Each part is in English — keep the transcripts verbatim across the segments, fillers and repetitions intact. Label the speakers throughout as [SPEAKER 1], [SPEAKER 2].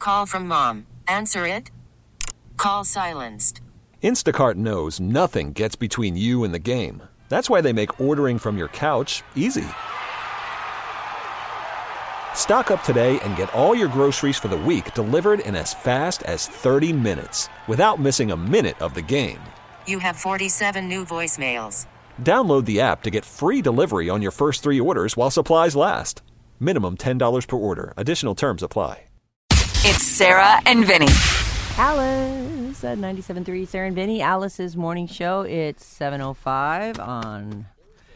[SPEAKER 1] Call from mom. Answer it. Call silenced.
[SPEAKER 2] Instacart knows nothing gets between you and the game. That's why they make ordering from your couch easy. Stock up today and get all your groceries for the week delivered in as fast as thirty minutes without missing a minute of the game.
[SPEAKER 1] You have forty-seven new voicemails.
[SPEAKER 2] Download the app to get free delivery on your first three orders while supplies last. Minimum ten dollars per order. Additional terms apply.
[SPEAKER 3] It's Sarah and Vinny.
[SPEAKER 4] Alice at ninety-seven point three, Sarah and Vinny. Alice's morning show. It's seven oh five on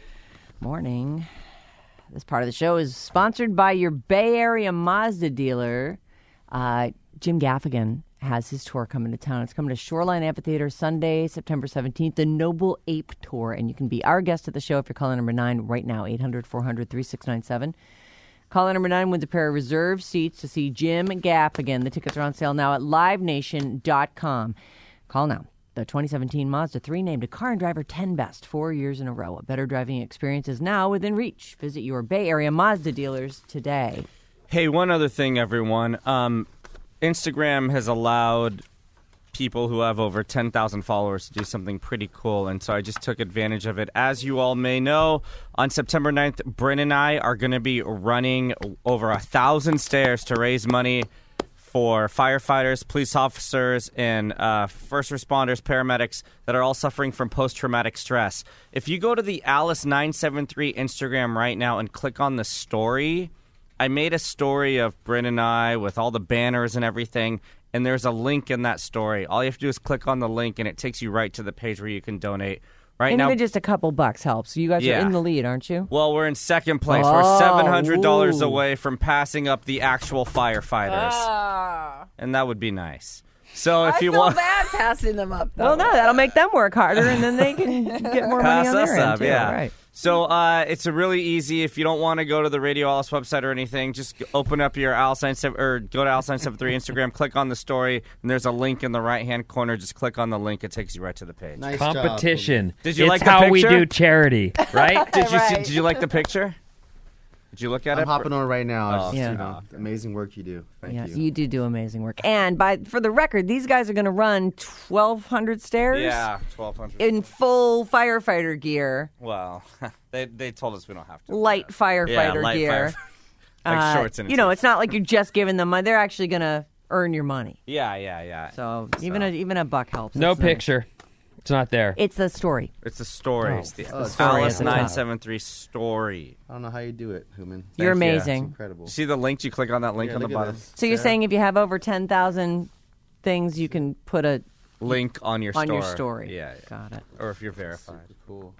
[SPEAKER 4] morning. This part of the show is sponsored by your Bay Area Mazda dealer. Uh, Jim Gaffigan has his tour coming to town. It's coming to Shoreline Amphitheater Sunday, September seventeenth, the Noble Ape Tour. And you can be our guest at the show if you're calling number nine right now, eight hundred, four hundred, thirty-six ninety-seven. Caller number nine wins a pair of reserved seats to see Jim Gaffigan. The tickets are on sale now at live nation dot com. Call now. The twenty seventeen Mazda three named a Car and Driver ten Best four years in a row. A better driving experience is now within reach. Visit your Bay Area Mazda dealers today.
[SPEAKER 5] Hey, one other thing, everyone. Um, Instagram has allowed people who have over ten thousand followers to do something pretty cool, and so I just took advantage of it. As you all may know, on September ninth, Bryn and I are going to be running over a thousand stairs to raise money for firefighters, police officers, and uh, first responders, paramedics that are all suffering from post-traumatic stress. If you go to the Alice nine seven three Instagram right now and click on the story, I made a story of Bryn and I with all the banners and everything, and there's a link in that story. All you have to do is click on the link, and it takes you right to the page where you can donate. Right
[SPEAKER 4] and
[SPEAKER 5] now,
[SPEAKER 4] even just a couple bucks helps. You guys
[SPEAKER 5] yeah.
[SPEAKER 4] are in the lead, aren't you?
[SPEAKER 5] Well, we're in second place.
[SPEAKER 4] Oh,
[SPEAKER 5] we're seven hundred dollars
[SPEAKER 4] ooh.
[SPEAKER 5] away from passing up the actual firefighters.
[SPEAKER 6] Ah.
[SPEAKER 5] And that would be nice. So if
[SPEAKER 6] I
[SPEAKER 5] you
[SPEAKER 6] feel
[SPEAKER 5] want,
[SPEAKER 6] bad passing them up, though.
[SPEAKER 4] Well, no, that'll make them work harder, and then they can get more money
[SPEAKER 5] pass
[SPEAKER 4] on
[SPEAKER 5] us
[SPEAKER 4] their end,
[SPEAKER 5] up,
[SPEAKER 4] too.
[SPEAKER 5] yeah.
[SPEAKER 4] Right.
[SPEAKER 5] So uh, it's a really easy. If you don't want to go to the Radio Alice website or anything, just open up your Alice nine seven or go to Alice nine seven three Instagram, click on the story, and there's a link in the right hand corner. Just click on the link; it takes you right to the page.
[SPEAKER 7] Nice
[SPEAKER 8] Competition.
[SPEAKER 7] Job.
[SPEAKER 5] Did you
[SPEAKER 8] it's
[SPEAKER 5] like the
[SPEAKER 8] how we
[SPEAKER 5] picture?
[SPEAKER 8] do charity, right?
[SPEAKER 5] Did you see,
[SPEAKER 6] Right.
[SPEAKER 5] Did you like the picture? Did you look at
[SPEAKER 7] I'm
[SPEAKER 5] it?
[SPEAKER 7] hopping on it right now.
[SPEAKER 5] Oh,
[SPEAKER 7] It's just,
[SPEAKER 4] yeah.
[SPEAKER 7] you know, amazing work you do. Thank
[SPEAKER 4] Yeah,
[SPEAKER 7] you.
[SPEAKER 4] you do do amazing work. And by for the record, these guys are going to run twelve hundred stairs
[SPEAKER 5] Yeah, twelve hundred.
[SPEAKER 4] in full firefighter gear,
[SPEAKER 5] Well, they they told us we don't have to.
[SPEAKER 4] light firefighter
[SPEAKER 5] yeah, light
[SPEAKER 4] gear.
[SPEAKER 5] fire- like
[SPEAKER 4] Uh,
[SPEAKER 5] shorts and a
[SPEAKER 4] you know,
[SPEAKER 5] t-shirt.
[SPEAKER 4] it's not like you're just giving them money. They're actually going to earn your money.
[SPEAKER 5] Yeah, yeah, yeah.
[SPEAKER 4] So, even a even a buck helps.
[SPEAKER 8] No
[SPEAKER 4] That's nice.
[SPEAKER 8] picture. It's not there.
[SPEAKER 4] It's the story.
[SPEAKER 5] It's a story.
[SPEAKER 4] Oh,
[SPEAKER 5] it's the,
[SPEAKER 4] it's
[SPEAKER 7] the
[SPEAKER 4] story
[SPEAKER 5] Alice
[SPEAKER 4] at the top.
[SPEAKER 5] nine seven three story.
[SPEAKER 7] I don't know how you do it, Human.
[SPEAKER 4] You're
[SPEAKER 5] Thank you.
[SPEAKER 7] It's
[SPEAKER 4] amazing.
[SPEAKER 7] incredible.
[SPEAKER 5] See the link? You click on that link
[SPEAKER 7] Yeah,
[SPEAKER 5] on the
[SPEAKER 7] look at
[SPEAKER 5] bottom.
[SPEAKER 7] this.
[SPEAKER 4] So you're
[SPEAKER 7] Sarah?
[SPEAKER 4] saying if you have over ten thousand things, you can put a
[SPEAKER 5] Link on your
[SPEAKER 4] on
[SPEAKER 5] store.
[SPEAKER 4] your story.
[SPEAKER 5] Yeah, yeah.
[SPEAKER 4] Got it.
[SPEAKER 5] Or if you're verified.
[SPEAKER 7] Super cool.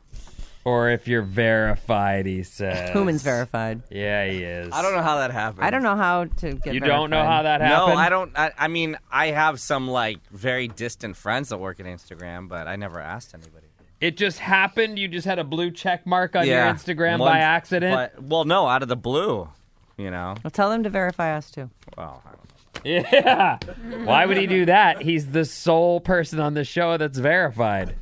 [SPEAKER 8] Or if you're verified, he says.
[SPEAKER 4] Human's verified.
[SPEAKER 8] Yeah, he is.
[SPEAKER 5] I don't know how that happened.
[SPEAKER 4] I don't know how to get
[SPEAKER 8] You
[SPEAKER 4] verified.
[SPEAKER 8] don't know how that
[SPEAKER 5] No,
[SPEAKER 8] happened?
[SPEAKER 5] I don't. I, I mean, I have some like very distant friends that work at Instagram, but I never asked anybody.
[SPEAKER 8] It just happened? You just had a blue check mark on
[SPEAKER 5] yeah.
[SPEAKER 8] your Instagram
[SPEAKER 5] One-
[SPEAKER 8] by accident?
[SPEAKER 5] But, well, no, out of the blue. You know.
[SPEAKER 4] Well, tell them to verify us, too.
[SPEAKER 5] Well, I don't know.
[SPEAKER 8] Yeah. Why would he do that? He's the sole person on the show that's verified.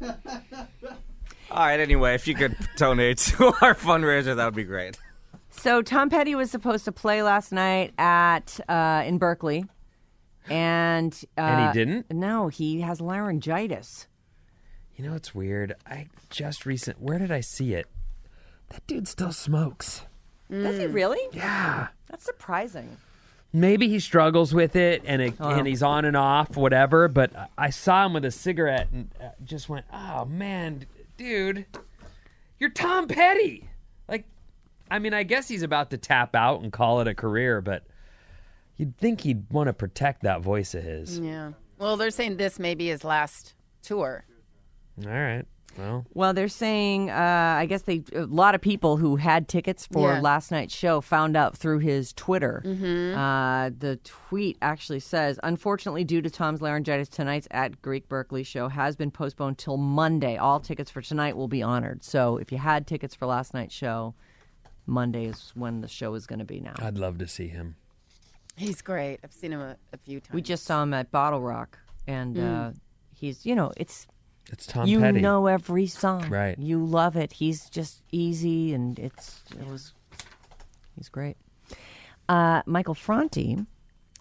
[SPEAKER 5] All right. Anyway, if you could donate to our fundraiser, that would be great.
[SPEAKER 4] So Tom Petty was supposed to play last night at uh, in Berkeley, and uh,
[SPEAKER 8] And he didn't?
[SPEAKER 4] No, he has laryngitis.
[SPEAKER 8] You know what's weird? I just recent. Where did I see it? That dude still smokes.
[SPEAKER 4] Does he really?
[SPEAKER 8] Yeah.
[SPEAKER 4] That's surprising.
[SPEAKER 8] Maybe he struggles with it, and it,
[SPEAKER 4] Oh.
[SPEAKER 8] and he's on and off, whatever. But I saw him with a cigarette, and uh, just went, "Oh man, dude, you're Tom Petty." Like, I mean, I guess he's about to tap out and call it a career, but you'd think he'd want to protect that voice of his.
[SPEAKER 6] Yeah. Well, they're saying this may be his last tour.
[SPEAKER 8] All right. Well,
[SPEAKER 4] Well, they're saying, uh, I guess they a lot of people who had tickets for
[SPEAKER 6] Yeah.
[SPEAKER 4] last night's show found out through his Twitter. Uh, the tweet actually says, unfortunately, due to Tom's laryngitis, tonight's at Greek Berkeley show has been postponed till Monday. All tickets for tonight will be honored. So if you had tickets for last night's show, Monday is when the show is going to be now.
[SPEAKER 8] I'd love to see him.
[SPEAKER 6] He's great. I've seen him a, a few times.
[SPEAKER 4] We just saw him at Bottle Rock, and uh, he's, you know, it's
[SPEAKER 8] It's Tom
[SPEAKER 4] you
[SPEAKER 8] Petty.
[SPEAKER 4] know every song,
[SPEAKER 8] Right.
[SPEAKER 4] You love it. He's just easy, and it's it was he's great. Uh, Michael Franti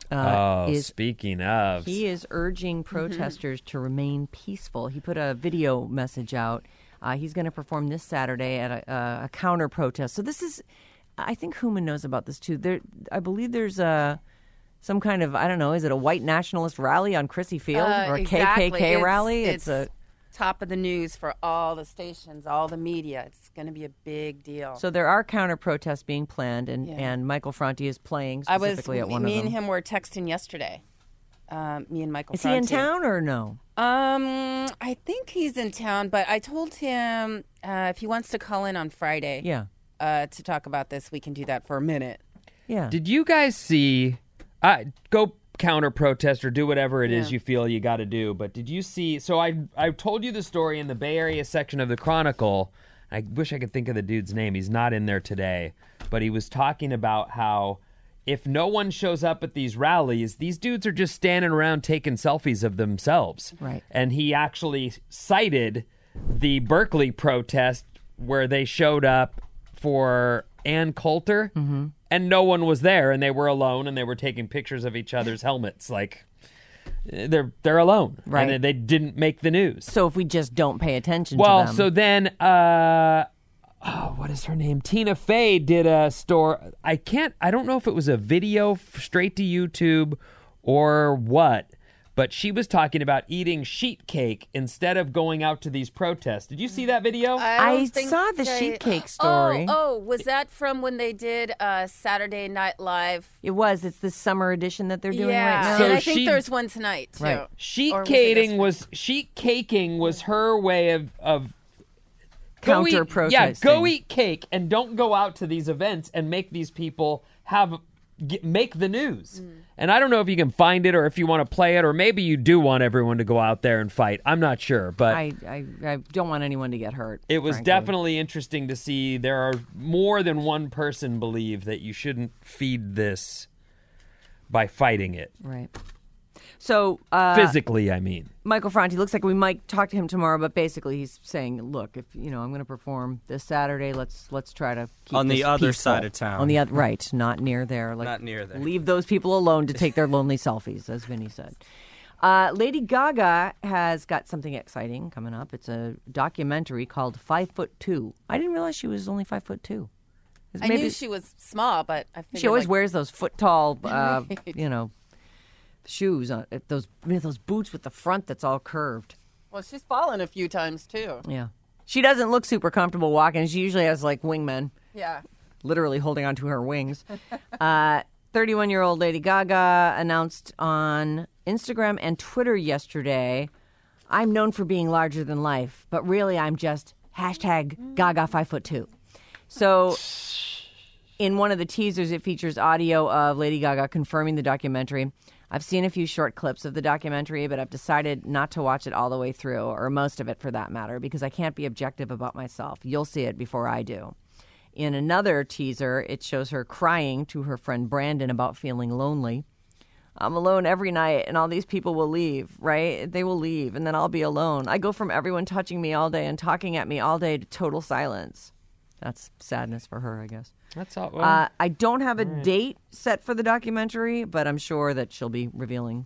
[SPEAKER 4] uh,
[SPEAKER 8] oh,
[SPEAKER 4] is
[SPEAKER 8] speaking of.
[SPEAKER 4] he is urging protesters to remain peaceful. He put a video message out. Uh, he's going to perform this Saturday at a, uh, a counter protest. So this is, I think Human knows about this too. There, I believe there's a some kind of, I don't know, is it a white nationalist rally on Crissy Field
[SPEAKER 6] Uh,
[SPEAKER 4] or a
[SPEAKER 6] exactly.
[SPEAKER 4] K K K
[SPEAKER 6] It's-
[SPEAKER 4] rally?
[SPEAKER 6] It's,
[SPEAKER 4] a
[SPEAKER 6] top of the news for all the stations, all the media. It's going to be a big deal.
[SPEAKER 4] so there are counter protests being planned, and,
[SPEAKER 6] Yeah.
[SPEAKER 4] and Michael Franti is playing
[SPEAKER 6] I was
[SPEAKER 4] specifically at one
[SPEAKER 6] me
[SPEAKER 4] of them.
[SPEAKER 6] and him were texting yesterday. Um, me and Michael.
[SPEAKER 4] Is he in
[SPEAKER 6] Franti.
[SPEAKER 4] town or no?
[SPEAKER 6] Um, I think he's in town, but I told him uh, if he wants to call in on Friday,
[SPEAKER 4] Yeah,
[SPEAKER 6] uh, to talk about this, we can do that for a minute.
[SPEAKER 4] yeah.
[SPEAKER 8] Did you guys see? Uh, go counter protest or do whatever it is
[SPEAKER 6] Yeah.
[SPEAKER 8] you feel you got to do. But did you see? So I I told you the story in the Bay Area section of the Chronicle. I wish I could think of the dude's name. He's not in there today, but he was talking about how if no one shows up at these rallies, these dudes are just standing around taking selfies of themselves.
[SPEAKER 4] Right.
[SPEAKER 8] And he actually cited the Berkeley protest where they showed up for Ann Coulter, and no one was there, and they were alone, and they were taking pictures of each other's helmets. Like, they're they're alone,
[SPEAKER 4] Right.
[SPEAKER 8] And they didn't make the news.
[SPEAKER 4] So if we just don't pay attention
[SPEAKER 8] Well,
[SPEAKER 4] to them.
[SPEAKER 8] so then, uh, oh, what is her name? Tina Fey did a store. I can't, I don't know if it was a video f- straight to YouTube or what, but she was talking about eating sheet cake instead of going out to these protests. Did you see that video?
[SPEAKER 4] I
[SPEAKER 6] don't think
[SPEAKER 4] saw the
[SPEAKER 6] I-
[SPEAKER 4] sheet cake story.
[SPEAKER 6] Oh, oh, was that from when they did uh, Saturday Night Live?
[SPEAKER 4] It was. It's the summer edition that they're doing
[SPEAKER 6] yeah,
[SPEAKER 4] right now.
[SPEAKER 8] So
[SPEAKER 6] and I
[SPEAKER 8] she-
[SPEAKER 6] think there's one tonight too.
[SPEAKER 4] Right.
[SPEAKER 8] Sheet
[SPEAKER 6] Or was it
[SPEAKER 8] caking
[SPEAKER 6] yesterday?
[SPEAKER 8] was sheet caking was her way of of go eat-
[SPEAKER 4] Counter-protesting.
[SPEAKER 8] Yeah, go eat cake and don't go out to these events and make these people have get, make the news.
[SPEAKER 6] Mm.
[SPEAKER 8] And I don't know if you can find it or if you want to play it or maybe you do want everyone to go out there and fight. I'm not sure, but
[SPEAKER 4] I, I, I don't want anyone to get hurt.
[SPEAKER 8] it was
[SPEAKER 4] frankly.
[SPEAKER 8] definitely interesting to see there are more than one person believe that you shouldn't feed this by fighting it.
[SPEAKER 4] Right. So, uh,
[SPEAKER 8] Physically, I mean.
[SPEAKER 4] Michael Franti looks like we might talk to him tomorrow, but basically he's saying, "Look, if you know I'm going to perform this Saturday, let's let's try to keep
[SPEAKER 5] On the
[SPEAKER 4] this
[SPEAKER 5] other
[SPEAKER 4] peaceful."
[SPEAKER 5] side of town.
[SPEAKER 4] On the other, right, not near there. Like,
[SPEAKER 5] Not near there.
[SPEAKER 4] Leave those people alone to take their lonely selfies, as Vinny said. Uh, Lady Gaga has got something exciting coming up. It's a documentary called Five Foot Two. I didn't realize she was only five foot two.
[SPEAKER 6] I knew she was small, but I figured
[SPEAKER 4] She always
[SPEAKER 6] like,
[SPEAKER 4] wears those foot tall, uh,
[SPEAKER 6] Right.
[SPEAKER 4] you know, shoes. On those those boots with the front that's all curved.
[SPEAKER 6] Well, she's fallen a few times too.
[SPEAKER 4] Yeah, she doesn't look super comfortable walking. She usually has like wingmen,
[SPEAKER 6] Yeah.
[SPEAKER 4] literally holding onto her wings. uh, thirty-one-year-old Lady Gaga announced on Instagram and Twitter yesterday, "I'm known for being larger than life, but really I'm just hashtag Gaga five foot two." So. In one of the teasers, it features audio of Lady Gaga confirming the documentary. I've seen a few short clips of the documentary, but I've decided not to watch it all the way through, or most of it for that matter, because I can't be objective about myself. You'll see it before I do. In another teaser, it shows her crying to her friend Brandon about feeling lonely. I'm alone every night, and all these people will leave, right? They will leave, and then I'll be alone. I go from everyone touching me all day and talking at me all day to total silence. That's sadness for her, I guess.
[SPEAKER 8] That's all. Well,
[SPEAKER 4] Uh, I don't have a date set for the documentary, but I'm sure that she'll be revealing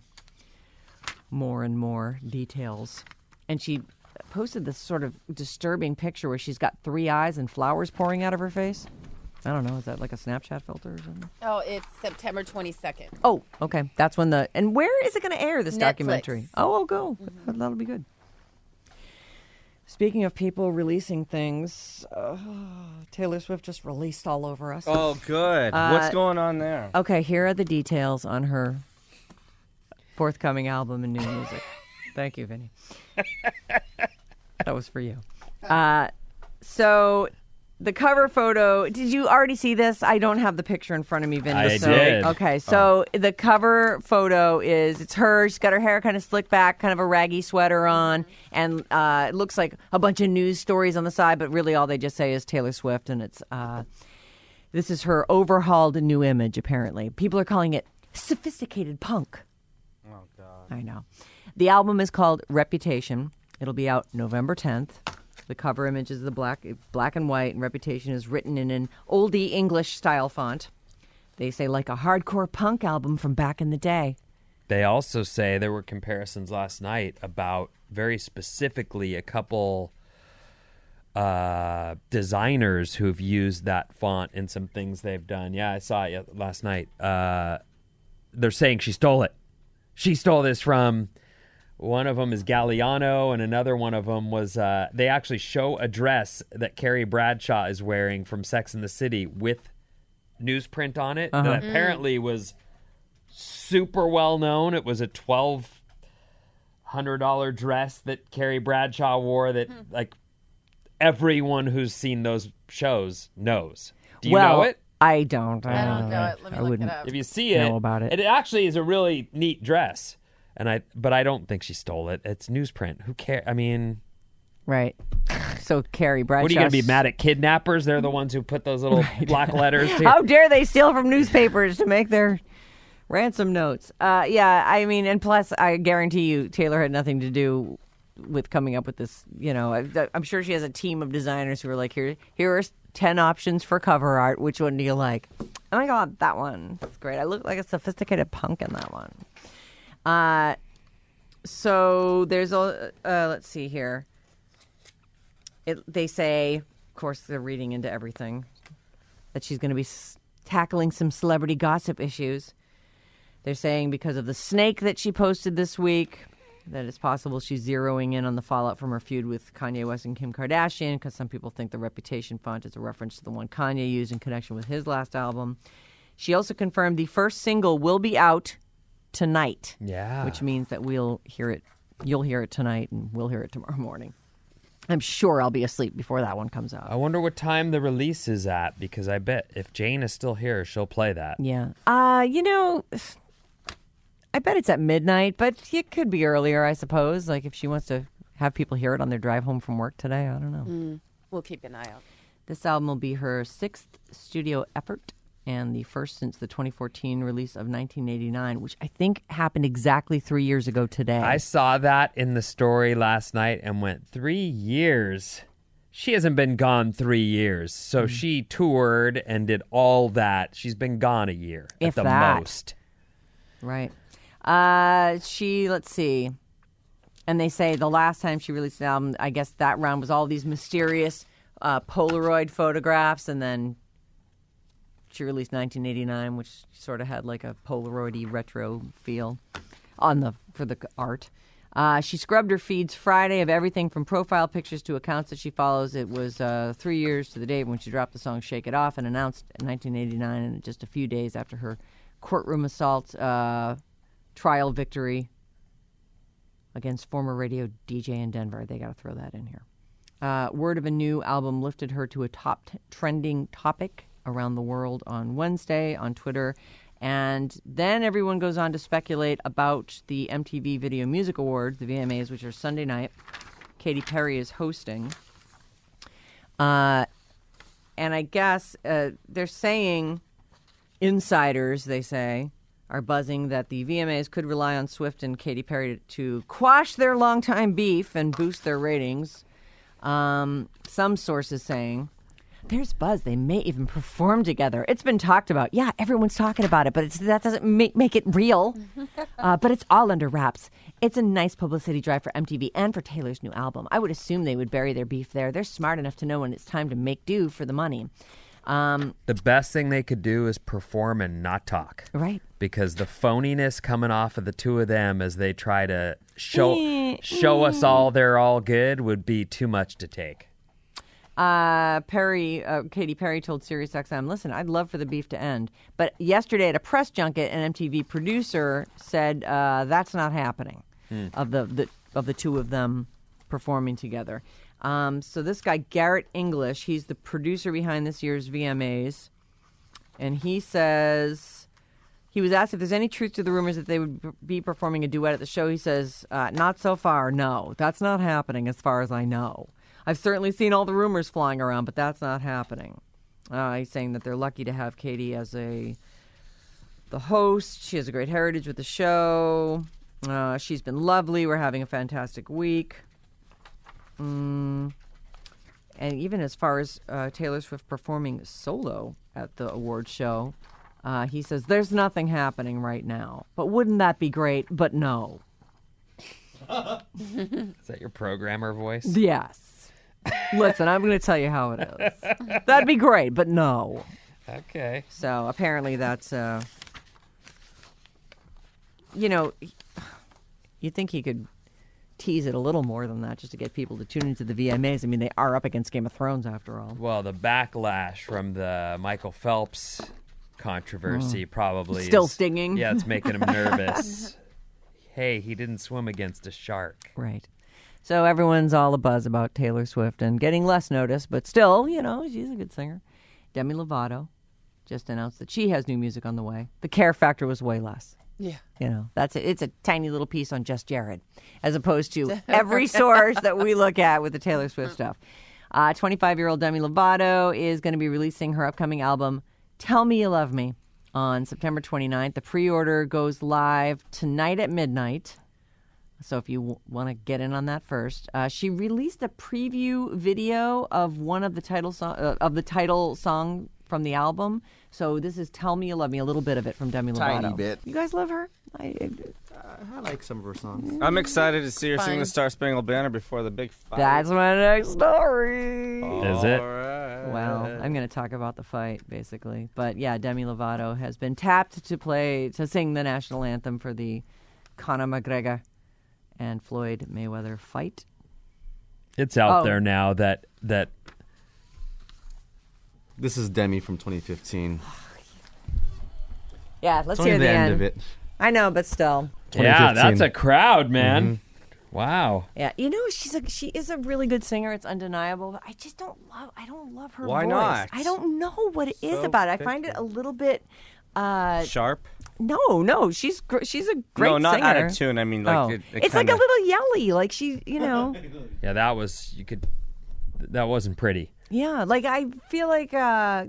[SPEAKER 4] more and more details. And she posted this sort of disturbing picture where she's got three eyes and flowers pouring out of her face. I don't know. Is that like a Snapchat filter or something?
[SPEAKER 6] Oh, it's September twenty-second.
[SPEAKER 4] Oh, okay. That's when the... And where is it going to air, this
[SPEAKER 6] Netflix.
[SPEAKER 4] documentary? Oh, oh, go. That'll be good. Speaking of people releasing things, uh, Taylor Swift just released all over us.
[SPEAKER 5] Oh, good.
[SPEAKER 4] Uh,
[SPEAKER 5] What's going on there?
[SPEAKER 4] Okay, here are the details on her forthcoming album and new music. Thank you, Vinny. That was for you. Uh, so the cover photo, did you already see this? I don't have the picture in front of me, Vinny.
[SPEAKER 8] I
[SPEAKER 4] so,
[SPEAKER 8] did.
[SPEAKER 4] Okay, so the cover photo is, it's her. She's got her hair kind of slicked back, kind of a raggy sweater on, and uh, it looks like a bunch of news stories on the side, but really all they just say is Taylor Swift, and it's... Uh, this is her overhauled new image, apparently. People are calling it sophisticated punk.
[SPEAKER 5] Oh, God.
[SPEAKER 4] I know. The album is called Reputation. It'll be out November tenth. The cover image is the black black and white, and Reputation is written in an oldie English style font. They say like a hardcore punk album from back in the day.
[SPEAKER 8] They also say there were comparisons last night about very specifically a couple uh, designers who've used that font in some things they've done. Yeah, I saw it last night. Uh, they're saying she stole it. She stole this from... One of them is Galliano, and another one of them was, uh, they actually show a dress that Carrie Bradshaw is wearing from Sex and the City with newsprint on it
[SPEAKER 4] Uh-huh.
[SPEAKER 8] that apparently was super well known. It was a twelve hundred dollars dress that Carrie Bradshaw wore that, like, everyone who's seen those shows knows. Do you
[SPEAKER 4] well,
[SPEAKER 8] know it?
[SPEAKER 4] I don't. I,
[SPEAKER 6] I don't know it. Let me
[SPEAKER 4] I
[SPEAKER 6] look
[SPEAKER 4] wouldn't.
[SPEAKER 6] it up.
[SPEAKER 8] If you see it,
[SPEAKER 4] know about it.
[SPEAKER 8] it actually is a really neat dress. And I, but I don't think she stole it. It's newsprint. Who cares? I mean,
[SPEAKER 4] Right. So Carrie Bradshaw.
[SPEAKER 8] what are you going to be mad at kidnappers? They're the ones who put those little black letters. To
[SPEAKER 4] How dare they steal from newspapers to make their ransom notes? Uh, yeah, I mean, and plus, I guarantee you, Taylor had nothing to do with coming up with this. You know, I, I'm sure she has a team of designers who are like, here, here are ten options for cover art. Which one do you like? Oh my God, that one. That's great. I look like a sophisticated punk in that one. Uh, so there's a, uh, let's see here. It, they say, of course, they're reading into everything, that she's going to be s- tackling some celebrity gossip issues. They're saying because of the snake that she posted this week, that it's possible she's zeroing in on the fallout from her feud with Kanye West and Kim Kardashian, because some people think the Reputation font is a reference to the one Kanye used in connection with his last album. She also confirmed the first single will be out tonight.
[SPEAKER 8] Yeah.
[SPEAKER 4] Which means that we'll hear it, you'll hear it tonight, and we'll hear it tomorrow morning. I'm sure I'll be asleep before that one comes out.
[SPEAKER 8] I wonder what time the release is at, because I bet if Jane is still here, she'll play that.
[SPEAKER 4] Yeah. Uh, you know, I bet it's at midnight, but it could be earlier, I suppose. Like if she wants to have people hear it on their drive home from work today, I don't know.
[SPEAKER 6] Mm, we'll keep an eye out.
[SPEAKER 4] This album will be her sixth studio effort and the first since the twenty fourteen release of nineteen eighty-nine, which I think happened exactly three years ago today.
[SPEAKER 8] I saw that in the story last night and went, three years? She hasn't been gone three years. So mm. she toured and did all that. She's been gone a year
[SPEAKER 4] if
[SPEAKER 8] at the
[SPEAKER 4] that.
[SPEAKER 8] most.
[SPEAKER 4] Right. Uh, she, let's see. And they say the last time she released an album, I guess that round was all these mysterious uh, Polaroid photographs, and then she released nineteen eighty-nine, which sort of had like a Polaroid-y retro feel on the for the art. Uh, she scrubbed her feeds Friday of everything from profile pictures to accounts that she follows. It was uh, three years to the date when she dropped the song Shake It Off and announced in nineteen eighty-nine, and just a few days after her courtroom assault uh, trial victory against former radio D J in Denver. They got to throw that in here. Uh, word of a new album lifted her to a top t- trending topic around the world on Wednesday on Twitter. And then everyone goes on to speculate about the M T V Video Music Awards, the V M As, which are Sunday night. Katy Perry is hosting. Uh, and I guess uh, they're saying, insiders, they say, are buzzing that the V M As could rely on Swift and Katy Perry to quash their longtime beef and boost their ratings. Um, some sources saying, there's buzz. They may even perform together. It's been talked about. Yeah, everyone's talking about it, but it's, that doesn't make, make it real. uh, but it's all under wraps. It's a nice publicity drive for M T V and for Taylor's new album. I would assume they would bury their beef there. They're smart enough to know when it's time to make do for the money. Um,
[SPEAKER 8] the best thing they could do is perform and not talk.
[SPEAKER 4] Right.
[SPEAKER 8] Because the phoniness coming off of the two of them as they try to show show us all they're all good would be too much to take.
[SPEAKER 4] Uh, Perry, uh, Katy Perry told SiriusXM, listen, I'd love for the beef to end. But yesterday at a press junket, an M T V producer said uh, that's not happening, hmm. of the, the of the two of them performing together. Um, so this guy, Garrett English, he's the producer behind this year's V M As. And he says, he was asked if there's any truth to the rumors that they would be performing a duet at the show. He says, uh, not so far, no. That's not happening as far as I know. I've certainly seen all the rumors flying around, but that's not happening. Uh, he's saying that they're lucky to have Katy as a the host. She has a great heritage with the show. Uh, she's been lovely. We're having a fantastic week. Mm. And even as far as uh, Taylor Swift performing solo at the awards show, Uh, he says, there's nothing happening right now. But wouldn't that be great? But no.
[SPEAKER 8] Is that your programmer voice?
[SPEAKER 4] Yes. Listen, I'm going to tell you how it is. That'd be great, but no.
[SPEAKER 8] Okay.
[SPEAKER 4] So apparently that's, uh, you know, you'd think he could tease it a little more than that just to get people to tune into the V M As. I mean, they are up against Game of Thrones after all.
[SPEAKER 8] Well, the backlash from the Michael Phelps controversy probably
[SPEAKER 4] Still
[SPEAKER 8] is-
[SPEAKER 4] stinging.
[SPEAKER 8] Yeah, it's making him nervous. Hey, he didn't swim against a shark.
[SPEAKER 4] Right. So everyone's all abuzz about Taylor Swift and getting less notice, but still, you know, she's a good singer. Demi Lovato just announced that she has new music on the way. The Care Factor was way less.
[SPEAKER 6] Yeah.
[SPEAKER 4] You know, that's a, it's a tiny little piece on Just Jared, as opposed to every source that we look at with the Taylor Swift stuff. Uh, twenty-five-year-old Demi Lovato is going to be releasing her upcoming album, Tell Me You Love Me, on September twenty-ninth. The pre-order goes live tonight at midnight. So if you w- want to get in on that first, uh, she released a preview video of one of the title song uh, of the title song from the album. So this is "Tell Me You Love Me," a little bit of it from Demi Lovato.
[SPEAKER 7] Tiny bit.
[SPEAKER 4] You guys love her? I,
[SPEAKER 7] I like some of her songs.
[SPEAKER 5] I'm excited to see her sing
[SPEAKER 6] Fine.
[SPEAKER 5] the Star Spangled Banner before the big fight.
[SPEAKER 4] that's my next story.
[SPEAKER 8] Is it?
[SPEAKER 5] All right.
[SPEAKER 4] Well, I'm going to talk about the fight, basically. But yeah, Demi Lovato has been tapped to play, to sing the national anthem for the Conor McGregor and Floyd Mayweather fight.
[SPEAKER 8] It's out
[SPEAKER 4] Oh.
[SPEAKER 8] there now that that
[SPEAKER 7] This is Demi from twenty fifteen.
[SPEAKER 4] Yeah, let's
[SPEAKER 7] It's only
[SPEAKER 4] hear
[SPEAKER 7] the,
[SPEAKER 4] the,
[SPEAKER 7] end. of it.
[SPEAKER 4] I know, but still.
[SPEAKER 8] yeah,
[SPEAKER 7] twenty fifteen.
[SPEAKER 8] that's a crowd, man. Wow.
[SPEAKER 4] Yeah, you know, she's a she is a really good singer. It's undeniable. But I just don't love. I don't love her
[SPEAKER 5] Why
[SPEAKER 4] voice.
[SPEAKER 5] not?
[SPEAKER 4] I don't know what it is
[SPEAKER 5] So
[SPEAKER 4] about it. I find it a little bit. Uh,
[SPEAKER 5] Sharp?
[SPEAKER 4] no, no, she's gr- she's a great
[SPEAKER 5] no, not
[SPEAKER 4] singer.
[SPEAKER 5] out of tune. I mean, like
[SPEAKER 4] oh.
[SPEAKER 5] it, it
[SPEAKER 4] it's
[SPEAKER 5] kinda...
[SPEAKER 4] like a little yelly. Like she, you know.
[SPEAKER 8] Yeah, that was you could. That wasn't pretty.
[SPEAKER 4] Yeah, like I feel like uh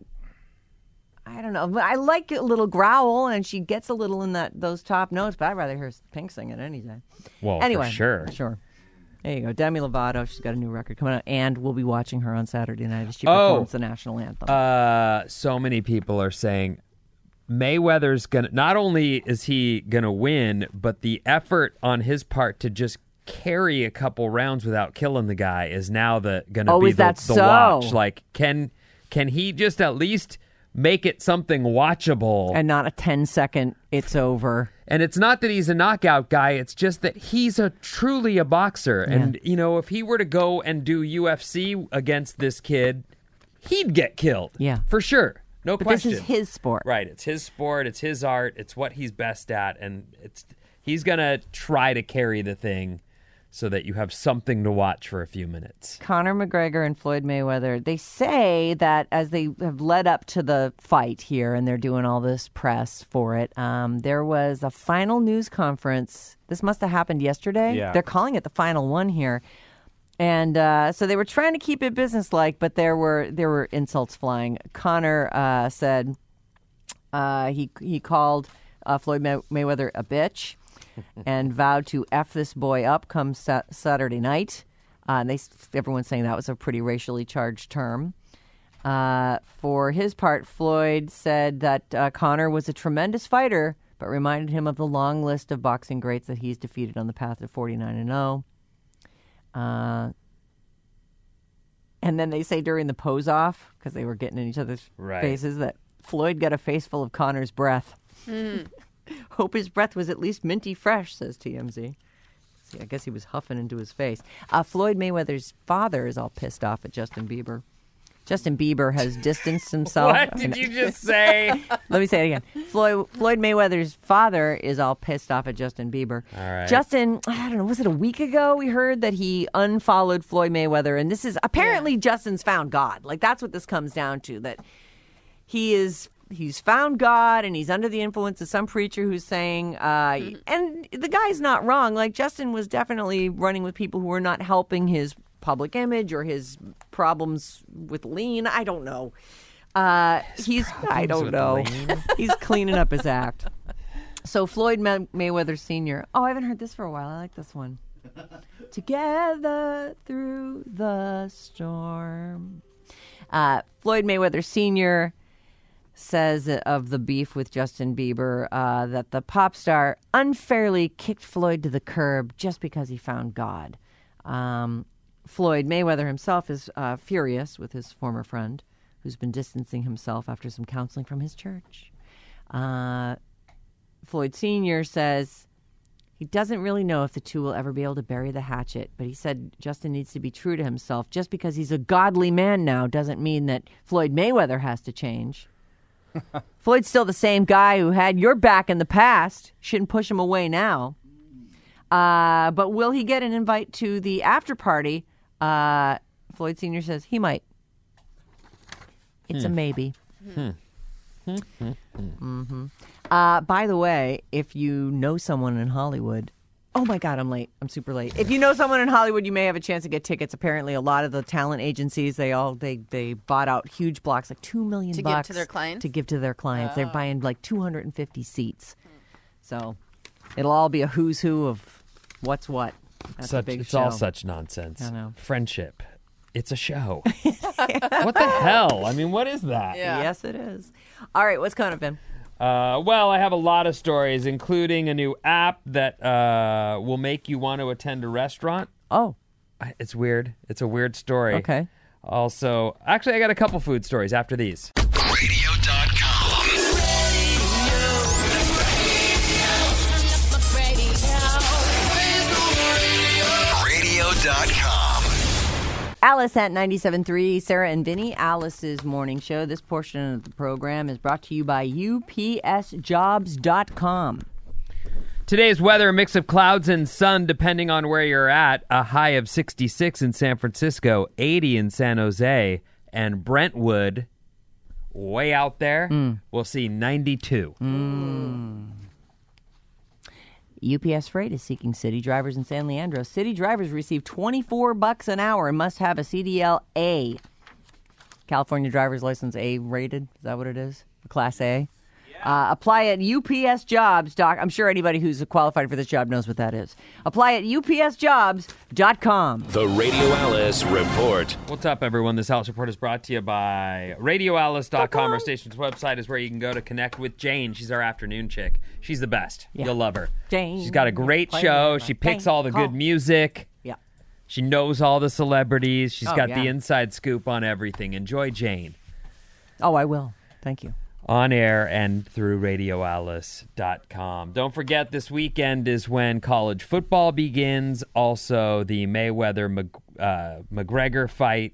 [SPEAKER 4] I don't know. I like a little growl, and she gets a little in that those top notes. But I'd rather hear Pink sing it any day.
[SPEAKER 8] Well,
[SPEAKER 4] Anyway,
[SPEAKER 8] for sure.
[SPEAKER 4] sure. There you go, Demi Lovato. She's got a new record coming out, and we'll be watching her on Saturday night as she
[SPEAKER 8] Oh.
[SPEAKER 4] performs the national anthem.
[SPEAKER 8] Uh, so many people are saying Mayweather's gonna. Not only is he gonna win, but the effort on his part to just carry a couple rounds without killing the guy is now the gonna
[SPEAKER 4] Oh,
[SPEAKER 8] be
[SPEAKER 4] is
[SPEAKER 8] the,
[SPEAKER 4] that
[SPEAKER 8] the
[SPEAKER 4] so?
[SPEAKER 8] watch. Like, can can he just at least make it something watchable?
[SPEAKER 4] and not a ten second. It's over.
[SPEAKER 8] And it's not that he's a knockout guy. It's just that he's a truly a boxer. And, you know, if he were to go and do U F C against this kid, he'd get killed.
[SPEAKER 4] Yeah.
[SPEAKER 8] For sure. No
[SPEAKER 4] But
[SPEAKER 8] question.
[SPEAKER 4] this is his sport.
[SPEAKER 8] Right. It's his sport. It's his art. It's what he's best at. And it's he's going to try to carry the thing so that you have something to watch for a few minutes.
[SPEAKER 4] Conor McGregor and Floyd Mayweather, they say that as they have led up to the fight here and they're doing all this press for it, um, there was a final news conference. This must have happened yesterday.
[SPEAKER 5] Yeah.
[SPEAKER 4] They're calling it the final one here. And uh, so they were trying to keep it businesslike, but there were there were insults flying. Conor uh, said uh, he, he called uh, Floyd May- Mayweather a bitch. and vowed to F this boy up come sa- Saturday night. Uh, and they, everyone's saying that was a pretty racially charged term. Uh, for his part, Floyd said that uh, Conor was a tremendous fighter, but reminded him of the long list of boxing greats that he's defeated on the path to forty-nine and oh. Uh, and then they say during the pose-off, because they were getting in each other's
[SPEAKER 8] Right.
[SPEAKER 4] faces, that Floyd got a face full of Conor's breath. Hope his breath was at least minty fresh, says T M Z. See, I guess he was huffing into his face. Uh, Floyd Mayweather's father is all pissed off at Justin Bieber. Justin Bieber has distanced himself.
[SPEAKER 8] What did you just say?
[SPEAKER 4] Let me say it again. Floyd, Floyd Mayweather's father is all pissed off at Justin Bieber.
[SPEAKER 8] All right.
[SPEAKER 4] Justin, I don't know, was it a week ago we heard that he unfollowed Floyd Mayweather? And this is apparently Justin's found God. Like, that's what this comes down to, that he is... He's found God, and he's under the influence of some preacher who's saying, uh, and the guy's not wrong. Like, Justin was definitely running with people who were not helping his public image or his problems with lean. I don't know. Uh, he's, I don't
[SPEAKER 8] with
[SPEAKER 4] know.
[SPEAKER 8] lean?
[SPEAKER 4] He's cleaning up his act. So Floyd May- Mayweather Senior Oh, I haven't heard this for a while. I like this one. Together through the storm. Uh, Floyd Mayweather Senior says of the beef with Justin Bieber uh, that the pop star unfairly kicked Floyd to the curb just because he found God. Um, Floyd Mayweather himself is uh, furious with his former friend, who's been distancing himself after some counseling from his church. Uh, Floyd Senior says he doesn't really know if the two will ever be able to bury the hatchet, but he said Justin needs to be true to himself. Just because he's a godly man now doesn't mean that Floyd Mayweather has to change. Floyd's still the same guy who had your back in the past. Shouldn't push him away now. Uh, but will he get an invite to the after party? Uh, Floyd Senior says he might. It's hmm. a maybe. Hmm. Mm-hmm. Uh, by the way, if you know someone in Hollywood, oh my God, I'm late. I'm super late. If you know someone in Hollywood, you may have a chance to get tickets. Apparently, a lot of the talent agencies, they all they they bought out huge blocks, like two million
[SPEAKER 6] to
[SPEAKER 4] bucks
[SPEAKER 6] give to their clients.
[SPEAKER 4] To give to their clients,
[SPEAKER 6] oh.
[SPEAKER 4] They're buying like two hundred fifty seats. So it'll all be a who's who of what's what. That's
[SPEAKER 8] such,
[SPEAKER 4] a big
[SPEAKER 8] it's
[SPEAKER 4] show.
[SPEAKER 8] all such nonsense.
[SPEAKER 4] I know.
[SPEAKER 8] Friendship. It's a show. What the hell? I mean, what is that?
[SPEAKER 6] Yeah.
[SPEAKER 4] Yes, it is. All right, what's coming up, Ben?
[SPEAKER 8] Uh, well, I have a lot of stories, including a new app that uh, will make you want to attend a restaurant.
[SPEAKER 4] Oh.
[SPEAKER 8] It's weird. It's a weird story.
[SPEAKER 4] Okay.
[SPEAKER 8] Also, actually, I got a couple food stories after these.
[SPEAKER 9] radio dot com. radio dot com.
[SPEAKER 4] Alice at ninety-seven point three, Sarah and Vinny, Alice's morning show. This portion of the program is brought to you by U P S jobs dot com.
[SPEAKER 8] Today's weather, a mix of clouds and sun depending on where you're at. A high of sixty-six in San Francisco, eighty in San Jose, and Brentwood, way out there, mm. we'll see ninety-two.
[SPEAKER 4] Mm. U P S Freight is seeking city drivers in San Leandro. City drivers receive twenty-four bucks an hour and must have a C D L A. California driver's license A rated. Is that what it is? Class A? Uh, apply at U P S jobs. Doc, I'm sure anybody who's qualified for this job knows what that is. Apply at U P S jobs dot com.
[SPEAKER 9] The Radio Alice Report.
[SPEAKER 8] What's up, everyone? This Alice Report is brought to you by radio alice dot com. Our station's website is where you can go to connect with Jane. She's our afternoon chick. She's the best. Yeah. You'll love her.
[SPEAKER 4] Jane.
[SPEAKER 8] She's got a great show. She picks all the good music.
[SPEAKER 4] Yeah.
[SPEAKER 8] She knows all the celebrities. She's
[SPEAKER 4] oh,
[SPEAKER 8] got
[SPEAKER 4] yeah.
[SPEAKER 8] the inside scoop on everything. Enjoy Jane.
[SPEAKER 4] Oh, I will. Thank you.
[SPEAKER 8] On air and through radio alice dot com. Don't forget, this weekend is when college football begins. Also, the Mayweather Mc, uh, McGregor fight.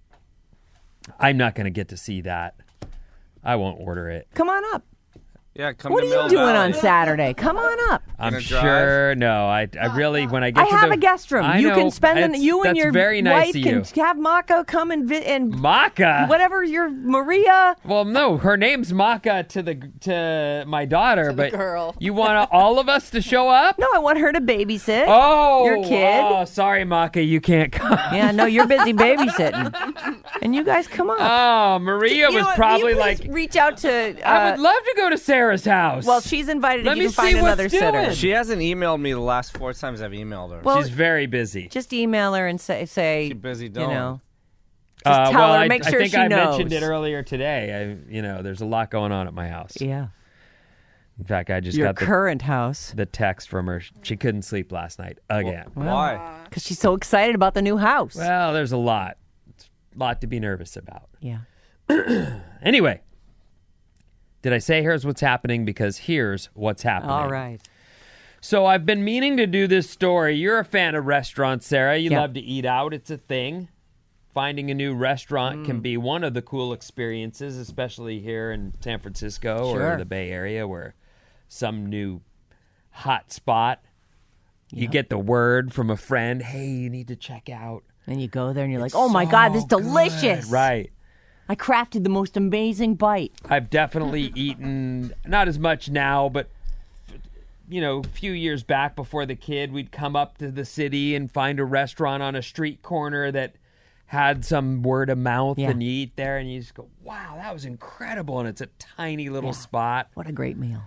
[SPEAKER 8] I'm not going to get to see that. I won't order it.
[SPEAKER 4] Come on up.
[SPEAKER 5] Yeah, come
[SPEAKER 4] what
[SPEAKER 5] to
[SPEAKER 4] are you
[SPEAKER 5] Mill
[SPEAKER 4] doing
[SPEAKER 5] Valley.
[SPEAKER 4] on Saturday? Come on up.
[SPEAKER 8] I'm
[SPEAKER 5] Gonna
[SPEAKER 8] sure.
[SPEAKER 5] drive?
[SPEAKER 8] No, I, I really, when I get
[SPEAKER 4] I
[SPEAKER 8] to
[SPEAKER 4] have
[SPEAKER 8] the,
[SPEAKER 4] a guest room.
[SPEAKER 8] I
[SPEAKER 4] You
[SPEAKER 8] know,
[SPEAKER 4] can spend the,
[SPEAKER 8] it's-
[SPEAKER 4] you and
[SPEAKER 8] that's
[SPEAKER 4] your
[SPEAKER 8] very nice
[SPEAKER 4] wife
[SPEAKER 8] of
[SPEAKER 4] can
[SPEAKER 8] you.
[SPEAKER 4] have Maka come and vi- and
[SPEAKER 8] Maka.
[SPEAKER 4] whatever your Maria.
[SPEAKER 8] Well, no, her name's Maka to the to my daughter,
[SPEAKER 6] To the
[SPEAKER 8] but
[SPEAKER 6] girl.
[SPEAKER 8] you want all of us to show up?
[SPEAKER 4] No, I want her to babysit.
[SPEAKER 8] Oh,
[SPEAKER 4] your kid.
[SPEAKER 8] Oh, sorry, Maka, you can't come.
[SPEAKER 4] Yeah, no, you're busy babysitting, and you guys come up.
[SPEAKER 8] Oh, Maria
[SPEAKER 4] You know
[SPEAKER 8] was
[SPEAKER 4] what,
[SPEAKER 8] probably
[SPEAKER 4] will you please
[SPEAKER 8] like,
[SPEAKER 4] reach out to. Uh,
[SPEAKER 8] I would love to go to Sarah's house.
[SPEAKER 4] Well, she's invited.
[SPEAKER 8] Let
[SPEAKER 4] if
[SPEAKER 8] me
[SPEAKER 4] you can find
[SPEAKER 8] see what's
[SPEAKER 4] another
[SPEAKER 8] doing.
[SPEAKER 4] sitter.
[SPEAKER 5] She hasn't emailed me the last four times I've emailed her.
[SPEAKER 4] Well,
[SPEAKER 8] she's very busy.
[SPEAKER 4] just email her and say, say
[SPEAKER 5] She's busy
[SPEAKER 4] you
[SPEAKER 5] doing.
[SPEAKER 4] know, just
[SPEAKER 8] Uh,
[SPEAKER 4] tell
[SPEAKER 8] well,
[SPEAKER 4] her.
[SPEAKER 8] I,
[SPEAKER 4] Make
[SPEAKER 8] I
[SPEAKER 4] sure
[SPEAKER 8] think
[SPEAKER 4] she
[SPEAKER 8] I
[SPEAKER 4] knows.
[SPEAKER 8] mentioned it earlier today. I, you know, there's a lot going on at my house.
[SPEAKER 4] Yeah,
[SPEAKER 8] In fact, I just
[SPEAKER 4] your
[SPEAKER 8] got the,
[SPEAKER 4] current house.
[SPEAKER 8] the text from her. She couldn't sleep last night again.
[SPEAKER 5] Why?
[SPEAKER 4] Because she's so excited about the new house.
[SPEAKER 8] Well, there's a lot, it's a lot to be nervous about.
[SPEAKER 4] yeah.
[SPEAKER 8] Anyway, did I say here's what's happening? Because here's what's happening.
[SPEAKER 4] All right.
[SPEAKER 8] So I've been meaning to do this story. You're a fan of restaurants, Sarah. You
[SPEAKER 4] Yeah.
[SPEAKER 8] love to eat out. It's a thing. Finding a new restaurant
[SPEAKER 4] Mm.
[SPEAKER 8] can be one of the cool experiences, especially here in San Francisco
[SPEAKER 4] Sure.
[SPEAKER 8] or the Bay Area, where some new hot spot. You
[SPEAKER 4] Yep.
[SPEAKER 8] get the word from a friend, hey, you need to check out.
[SPEAKER 4] And you go there and you're like,
[SPEAKER 8] It's
[SPEAKER 4] oh my God, this is
[SPEAKER 8] so
[SPEAKER 4] delicious.
[SPEAKER 8] good. Right.
[SPEAKER 4] I crafted the most amazing bite.
[SPEAKER 8] I've definitely eaten, not as much now, but, you know, a few years back before the kid, we'd come up to the city and find a restaurant on a street corner that had some word of mouth,
[SPEAKER 4] Yeah.
[SPEAKER 8] and you eat there and you just go, wow, that was incredible. And it's a tiny little
[SPEAKER 4] Yeah.
[SPEAKER 8] spot.
[SPEAKER 4] What a great meal.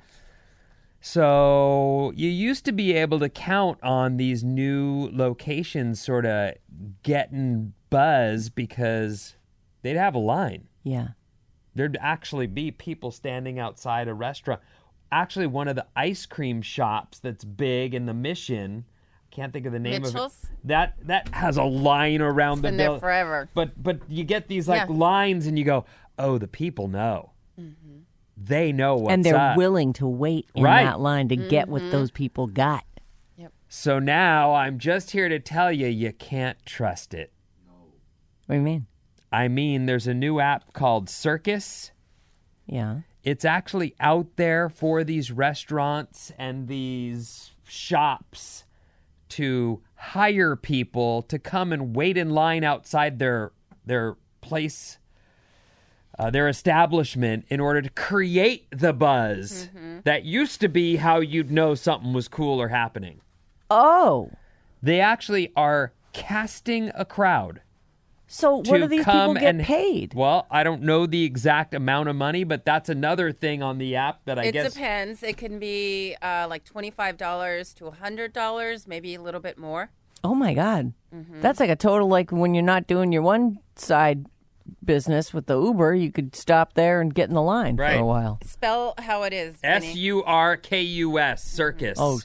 [SPEAKER 8] So you used to be able to count on these new locations sort of getting buzz because they'd have a line.
[SPEAKER 4] Yeah.
[SPEAKER 8] there'd actually be people standing outside a restaurant. Actually, one of the ice cream shops that's big in the Mission, can't think of the name
[SPEAKER 6] Mitchell's?
[SPEAKER 8] of it. That that has a line around
[SPEAKER 6] It's
[SPEAKER 8] the
[SPEAKER 6] been there
[SPEAKER 8] building.
[SPEAKER 6] forever.
[SPEAKER 8] But but you get these like
[SPEAKER 6] Yeah.
[SPEAKER 8] lines, and you go, oh, the people know.
[SPEAKER 6] Mm-hmm.
[SPEAKER 8] They know what's
[SPEAKER 4] and they're
[SPEAKER 8] up.
[SPEAKER 4] willing to wait in
[SPEAKER 8] Right.
[SPEAKER 4] that line to get what
[SPEAKER 6] Mm-hmm.
[SPEAKER 4] those people got.
[SPEAKER 8] So now I'm just here to tell you, you can't trust it.
[SPEAKER 4] What do you mean?
[SPEAKER 8] I mean, there's a new app called Circus.
[SPEAKER 4] Yeah.
[SPEAKER 8] It's actually out there for these restaurants and these shops to hire people to come and wait in line outside their their place, uh, their establishment, in order to create the buzz that used to be how you'd know something was cool or happening.
[SPEAKER 4] Oh.
[SPEAKER 8] They actually are casting a crowd.
[SPEAKER 4] So what
[SPEAKER 8] to
[SPEAKER 4] do these
[SPEAKER 8] come
[SPEAKER 4] people get
[SPEAKER 8] and-
[SPEAKER 4] paid?
[SPEAKER 8] Well, I don't know the exact amount of money, but that's another thing on the app that I
[SPEAKER 6] It
[SPEAKER 8] guess.
[SPEAKER 6] depends. It can be uh, like twenty-five dollars to one hundred dollars, maybe a little bit more.
[SPEAKER 4] Oh my God.
[SPEAKER 6] Mm-hmm.
[SPEAKER 4] That's like a total, like when you're not doing your one side business with the Uber, you could stop there and get in the line
[SPEAKER 8] Right.
[SPEAKER 4] for a while.
[SPEAKER 6] Spell how it is.
[SPEAKER 8] S
[SPEAKER 6] Vinny.
[SPEAKER 8] U R K U S, Circus.
[SPEAKER 4] Oh,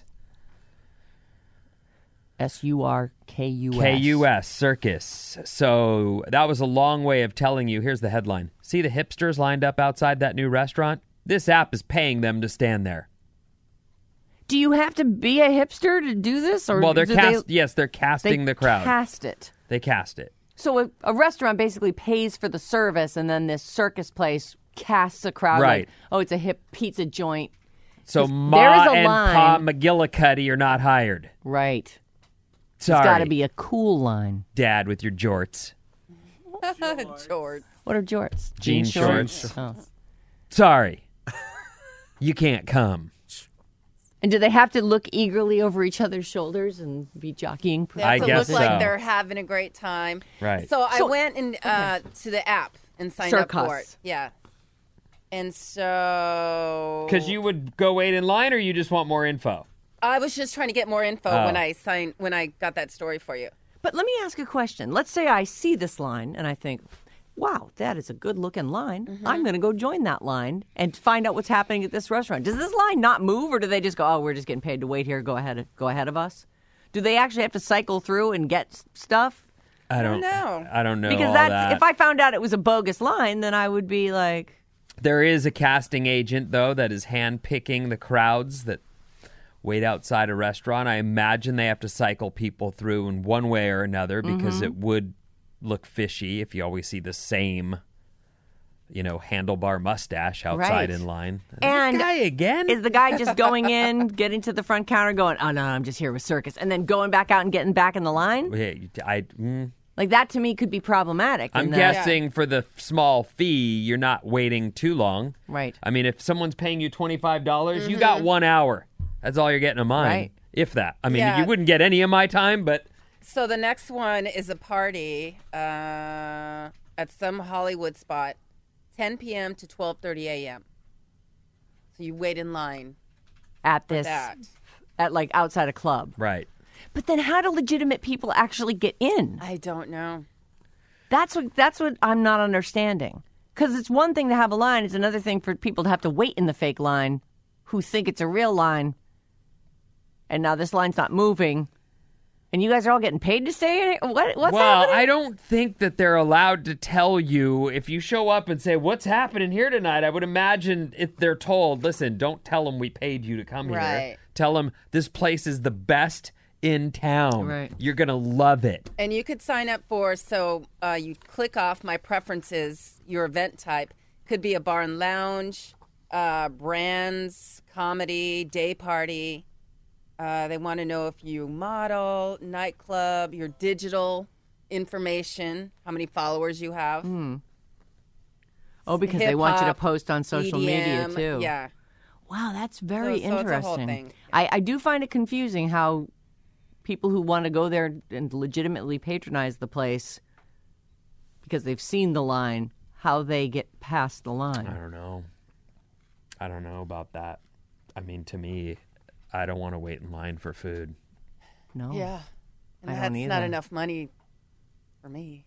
[SPEAKER 4] S U R K U S.
[SPEAKER 8] K U S, Circus. So that was a long way of telling you. Here's the headline. See the hipsters lined up outside that new restaurant? This app is paying them to stand there.
[SPEAKER 4] Do you have to be a hipster to do this? Or
[SPEAKER 8] Well, they're
[SPEAKER 4] do
[SPEAKER 8] cast.
[SPEAKER 4] they,
[SPEAKER 8] yes, they're
[SPEAKER 4] they
[SPEAKER 8] casting the crowd.
[SPEAKER 4] cast it.
[SPEAKER 8] they cast it.
[SPEAKER 4] So a, a restaurant basically pays for the service, and then this circus place casts a crowd.
[SPEAKER 8] Right.
[SPEAKER 4] Like, oh, it's a hip pizza joint.
[SPEAKER 8] So
[SPEAKER 4] There
[SPEAKER 8] Ma
[SPEAKER 4] is a
[SPEAKER 8] and Pa
[SPEAKER 4] line.
[SPEAKER 8] McGillicuddy are not hired.
[SPEAKER 4] Right.
[SPEAKER 8] Sorry,
[SPEAKER 4] It's got to be a cool line.
[SPEAKER 8] Dad with your jorts.
[SPEAKER 6] George.
[SPEAKER 4] What are jorts?
[SPEAKER 8] Jean shorts.
[SPEAKER 4] Oh.
[SPEAKER 8] Sorry, you can't come.
[SPEAKER 4] And do they have to look eagerly over each other's shoulders and be jockeying?
[SPEAKER 6] They have
[SPEAKER 8] I
[SPEAKER 6] to
[SPEAKER 8] guess
[SPEAKER 6] look like
[SPEAKER 8] so.
[SPEAKER 6] they're having a great time.
[SPEAKER 8] Right.
[SPEAKER 6] So, I
[SPEAKER 4] So-
[SPEAKER 6] went in, uh, to the app and signed up for
[SPEAKER 4] Circus.
[SPEAKER 6] it. Yeah. And so.
[SPEAKER 8] Because you would go wait in line, or you just want more info?
[SPEAKER 6] I was just trying to get more info
[SPEAKER 8] Oh.
[SPEAKER 6] when I signed when I got that story for you.
[SPEAKER 4] But let me ask a question. Let's say I see this line and I think, wow, that is a good looking line.
[SPEAKER 6] Mm-hmm.
[SPEAKER 4] I'm going to go join that line and find out what's happening at this restaurant. Does this line not move, or do they just go, oh, we're just getting paid to wait here. Go ahead, go ahead of us? Do they actually have to cycle through and get s- stuff?
[SPEAKER 8] I don't
[SPEAKER 6] know.
[SPEAKER 8] I don't know.
[SPEAKER 4] Because
[SPEAKER 8] all
[SPEAKER 4] that's
[SPEAKER 8] that.
[SPEAKER 4] if I found out it was a bogus line, then I would be like,
[SPEAKER 8] There is a casting agent, though, that is hand-picking the crowds that wait outside a restaurant. I imagine they have to cycle people through in one way or another, because
[SPEAKER 4] Mm-hmm.
[SPEAKER 8] it would look fishy if you always see the same, you know, handlebar mustache outside
[SPEAKER 4] Right.
[SPEAKER 8] in line.
[SPEAKER 4] And
[SPEAKER 8] that guy again?
[SPEAKER 4] is the guy just going in, getting to the front counter, going, oh no, I'm just here with circus, and then going back out and getting back in the line?
[SPEAKER 8] Hey, I, mm,
[SPEAKER 4] Like that to me could be problematic.
[SPEAKER 8] I'm
[SPEAKER 4] in that-
[SPEAKER 8] guessing for the small fee, you're not waiting too long.
[SPEAKER 4] Right.
[SPEAKER 8] I mean, if someone's paying you twenty-five dollars, you got one hour. That's all you're getting of mine.
[SPEAKER 4] Right.
[SPEAKER 8] If that. I mean,
[SPEAKER 6] Yeah.
[SPEAKER 8] you wouldn't get any of my time, but
[SPEAKER 6] So the next one is a party uh, at some Hollywood spot, ten p.m. to twelve thirty a.m. So you wait in line
[SPEAKER 4] at
[SPEAKER 6] for
[SPEAKER 4] this,
[SPEAKER 6] that.
[SPEAKER 4] at like outside a club.
[SPEAKER 8] right.
[SPEAKER 4] But then how do legitimate people actually get in?
[SPEAKER 6] I don't know.
[SPEAKER 4] That's what that's what I'm not understanding. Because it's one thing to have a line, it's another thing for people to have to wait in the fake line who think it's a real line. And now this line's not moving. And you guys are all getting paid to stay in it? What, what's
[SPEAKER 8] well,
[SPEAKER 4] happening?
[SPEAKER 8] I don't think that they're allowed to tell you if you show up and say, what's happening here tonight? I would imagine if they're told, listen, don't tell them we paid you to come here.
[SPEAKER 6] Right.
[SPEAKER 8] Tell them this place is the best in town.
[SPEAKER 4] Right.
[SPEAKER 8] You're going to love it.
[SPEAKER 6] And you could sign up for, so uh, you click off my preferences, your event type. Could be a bar and lounge, uh, brands, comedy, day party. Uh, they want to know if you model, nightclub, your digital information, how many followers you have.
[SPEAKER 4] Oh, because they want you to
[SPEAKER 6] hip-hop,
[SPEAKER 4] post on social
[SPEAKER 6] E D
[SPEAKER 4] media
[SPEAKER 6] M,
[SPEAKER 4] too.
[SPEAKER 6] Yeah.
[SPEAKER 4] Wow, that's very
[SPEAKER 6] So- so it's a whole
[SPEAKER 4] interesting.
[SPEAKER 6] thing.
[SPEAKER 4] I, I do find it confusing how people who want to go there and legitimately patronize the place because they've seen the line, how they get past the
[SPEAKER 8] I
[SPEAKER 4] line.
[SPEAKER 8] don't know. I don't know about that. I mean, to me, I don't want to wait in line for food.
[SPEAKER 4] No.
[SPEAKER 6] Yeah. And
[SPEAKER 4] I don't
[SPEAKER 6] that's not
[SPEAKER 4] either.
[SPEAKER 6] enough money for me.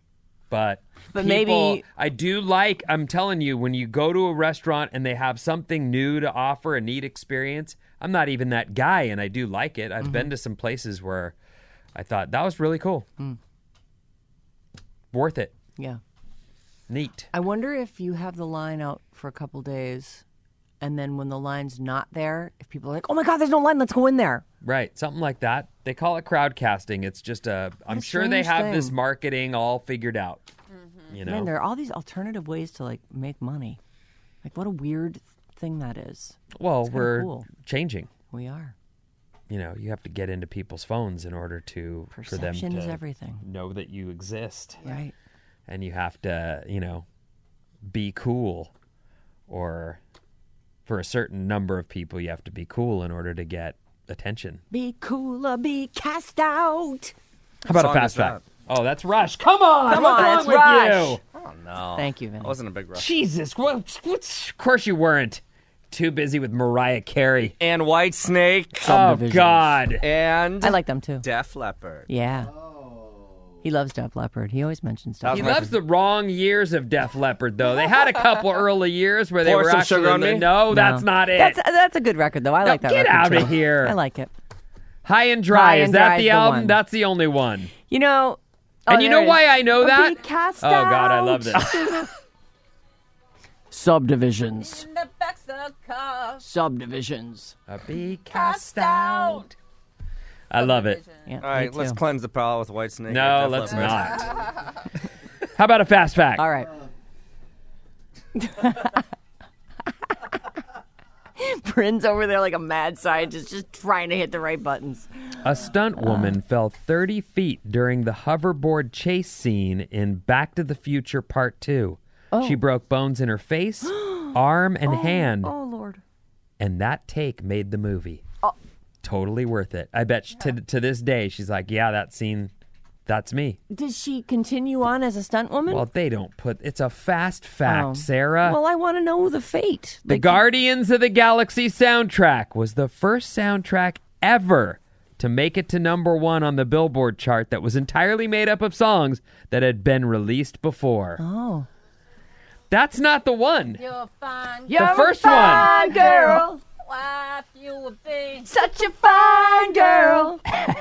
[SPEAKER 8] But
[SPEAKER 4] But
[SPEAKER 8] people-
[SPEAKER 4] maybe-
[SPEAKER 8] I do like, I'm telling you, when you go to a restaurant and they have something new to offer, a neat experience, I'm not even that guy, and I do like it. I've
[SPEAKER 4] Mm-hmm.
[SPEAKER 8] been to some places where I thought, that was really cool.
[SPEAKER 4] Mm.
[SPEAKER 8] Worth it.
[SPEAKER 4] Yeah.
[SPEAKER 8] Neat.
[SPEAKER 4] I wonder if you have the line out for a couple days, and then when the line's not there, if people are like, "Oh my God, there's no line, let's go in there."
[SPEAKER 8] Right, something like that. They call it crowdcasting. It's just a, I'm
[SPEAKER 4] a
[SPEAKER 8] sure they
[SPEAKER 4] strange
[SPEAKER 8] have this
[SPEAKER 4] thing.
[SPEAKER 8] marketing all figured out. You know?
[SPEAKER 4] Man, there are all these alternative ways to like make money. Like, what a weird thing that is.
[SPEAKER 8] well,
[SPEAKER 4] it's kinda
[SPEAKER 8] we're
[SPEAKER 4] cool.
[SPEAKER 8] changing.
[SPEAKER 4] We are.
[SPEAKER 8] You know, you have to get into people's phones in order to for them
[SPEAKER 4] Perception
[SPEAKER 8] to
[SPEAKER 4] is everything.
[SPEAKER 8] know that you exist.
[SPEAKER 4] Right.
[SPEAKER 8] And you have to, you know, be cool, or for a certain number of people, you have to be cool in order to get attention.
[SPEAKER 4] Be cool or be cast out.
[SPEAKER 8] How about a
[SPEAKER 5] song
[SPEAKER 8] fast
[SPEAKER 5] is that?
[SPEAKER 8] fact? Oh, that's Rush. Come on,
[SPEAKER 4] Come
[SPEAKER 8] what's
[SPEAKER 4] on,
[SPEAKER 8] wrong
[SPEAKER 4] it's
[SPEAKER 8] with
[SPEAKER 4] Rush.
[SPEAKER 8] you?
[SPEAKER 5] Oh, no.
[SPEAKER 4] Thank you, Vinny.
[SPEAKER 5] I wasn't a big rush.
[SPEAKER 8] Jesus, what, what's, of course you weren't. Too busy with Mariah Carey.
[SPEAKER 5] And White Snake.
[SPEAKER 8] Oh,
[SPEAKER 4] Subdivisions.
[SPEAKER 8] God.
[SPEAKER 5] And
[SPEAKER 4] I like them too.
[SPEAKER 5] Def Leppard.
[SPEAKER 4] Yeah. He loves Def Leppard. He always mentions Def
[SPEAKER 5] That
[SPEAKER 8] He
[SPEAKER 5] was my
[SPEAKER 8] loves the wrong years of Def Leppard, though. They had a couple early years where they
[SPEAKER 5] Pour
[SPEAKER 8] were
[SPEAKER 5] Some
[SPEAKER 8] actually...
[SPEAKER 5] Sugar on Me?
[SPEAKER 8] No, that's
[SPEAKER 4] No.
[SPEAKER 8] not it.
[SPEAKER 4] That's that's a good record though. I like that.
[SPEAKER 8] get
[SPEAKER 4] record,
[SPEAKER 8] outta
[SPEAKER 4] too.
[SPEAKER 8] here.
[SPEAKER 4] I like it.
[SPEAKER 8] High and Dry.
[SPEAKER 4] High
[SPEAKER 8] Is
[SPEAKER 4] and
[SPEAKER 8] that
[SPEAKER 4] Dry
[SPEAKER 8] the
[SPEAKER 4] is the
[SPEAKER 8] album?
[SPEAKER 4] one.
[SPEAKER 8] That's the only one.
[SPEAKER 4] You know.
[SPEAKER 8] And
[SPEAKER 4] oh,
[SPEAKER 8] you
[SPEAKER 4] there
[SPEAKER 8] know
[SPEAKER 4] it
[SPEAKER 8] why
[SPEAKER 4] is.
[SPEAKER 8] I know
[SPEAKER 4] Or
[SPEAKER 8] that?
[SPEAKER 4] Be cast
[SPEAKER 8] Oh, God, I love
[SPEAKER 4] out.
[SPEAKER 8] this.
[SPEAKER 4] Subdivisions.
[SPEAKER 6] In the backs of cars.
[SPEAKER 4] Subdivisions.
[SPEAKER 8] A be cast out. I love it.
[SPEAKER 4] Yeah.
[SPEAKER 5] All right,
[SPEAKER 4] me
[SPEAKER 5] let's
[SPEAKER 4] too.
[SPEAKER 5] cleanse the palate with White Snake.
[SPEAKER 8] No,
[SPEAKER 5] and Def
[SPEAKER 8] let's
[SPEAKER 5] Leppard.
[SPEAKER 8] not. How about a fast fact?
[SPEAKER 4] All right. Bryn's over there like a mad scientist, just trying to hit the right buttons.
[SPEAKER 8] A stunt woman fell thirty feet during the hoverboard chase scene in Back to the Future Part two. She broke bones in her face, arm, and hand,
[SPEAKER 4] Oh Lord.
[SPEAKER 8] and that take made the movie.
[SPEAKER 4] Oh.
[SPEAKER 8] Totally worth it. I bet she, to, to this day, she's like, yeah, that scene, that's me.
[SPEAKER 4] Does she continue on as a stunt woman?
[SPEAKER 8] Well, they don't put, it's a fast fact,
[SPEAKER 4] Oh.
[SPEAKER 8] Sarah.
[SPEAKER 4] Well, I want to know the fate.
[SPEAKER 8] The
[SPEAKER 4] Like,
[SPEAKER 8] Guardians of the Galaxy soundtrack was the first soundtrack ever to make it to number one on the Billboard chart that was entirely made up of songs that had been released before.
[SPEAKER 4] Oh.
[SPEAKER 8] That's not the one.
[SPEAKER 6] You're fine.
[SPEAKER 4] You're
[SPEAKER 8] first
[SPEAKER 4] a fine
[SPEAKER 8] one.
[SPEAKER 4] girl.
[SPEAKER 6] Wife, you will be.
[SPEAKER 4] Such a fine girl.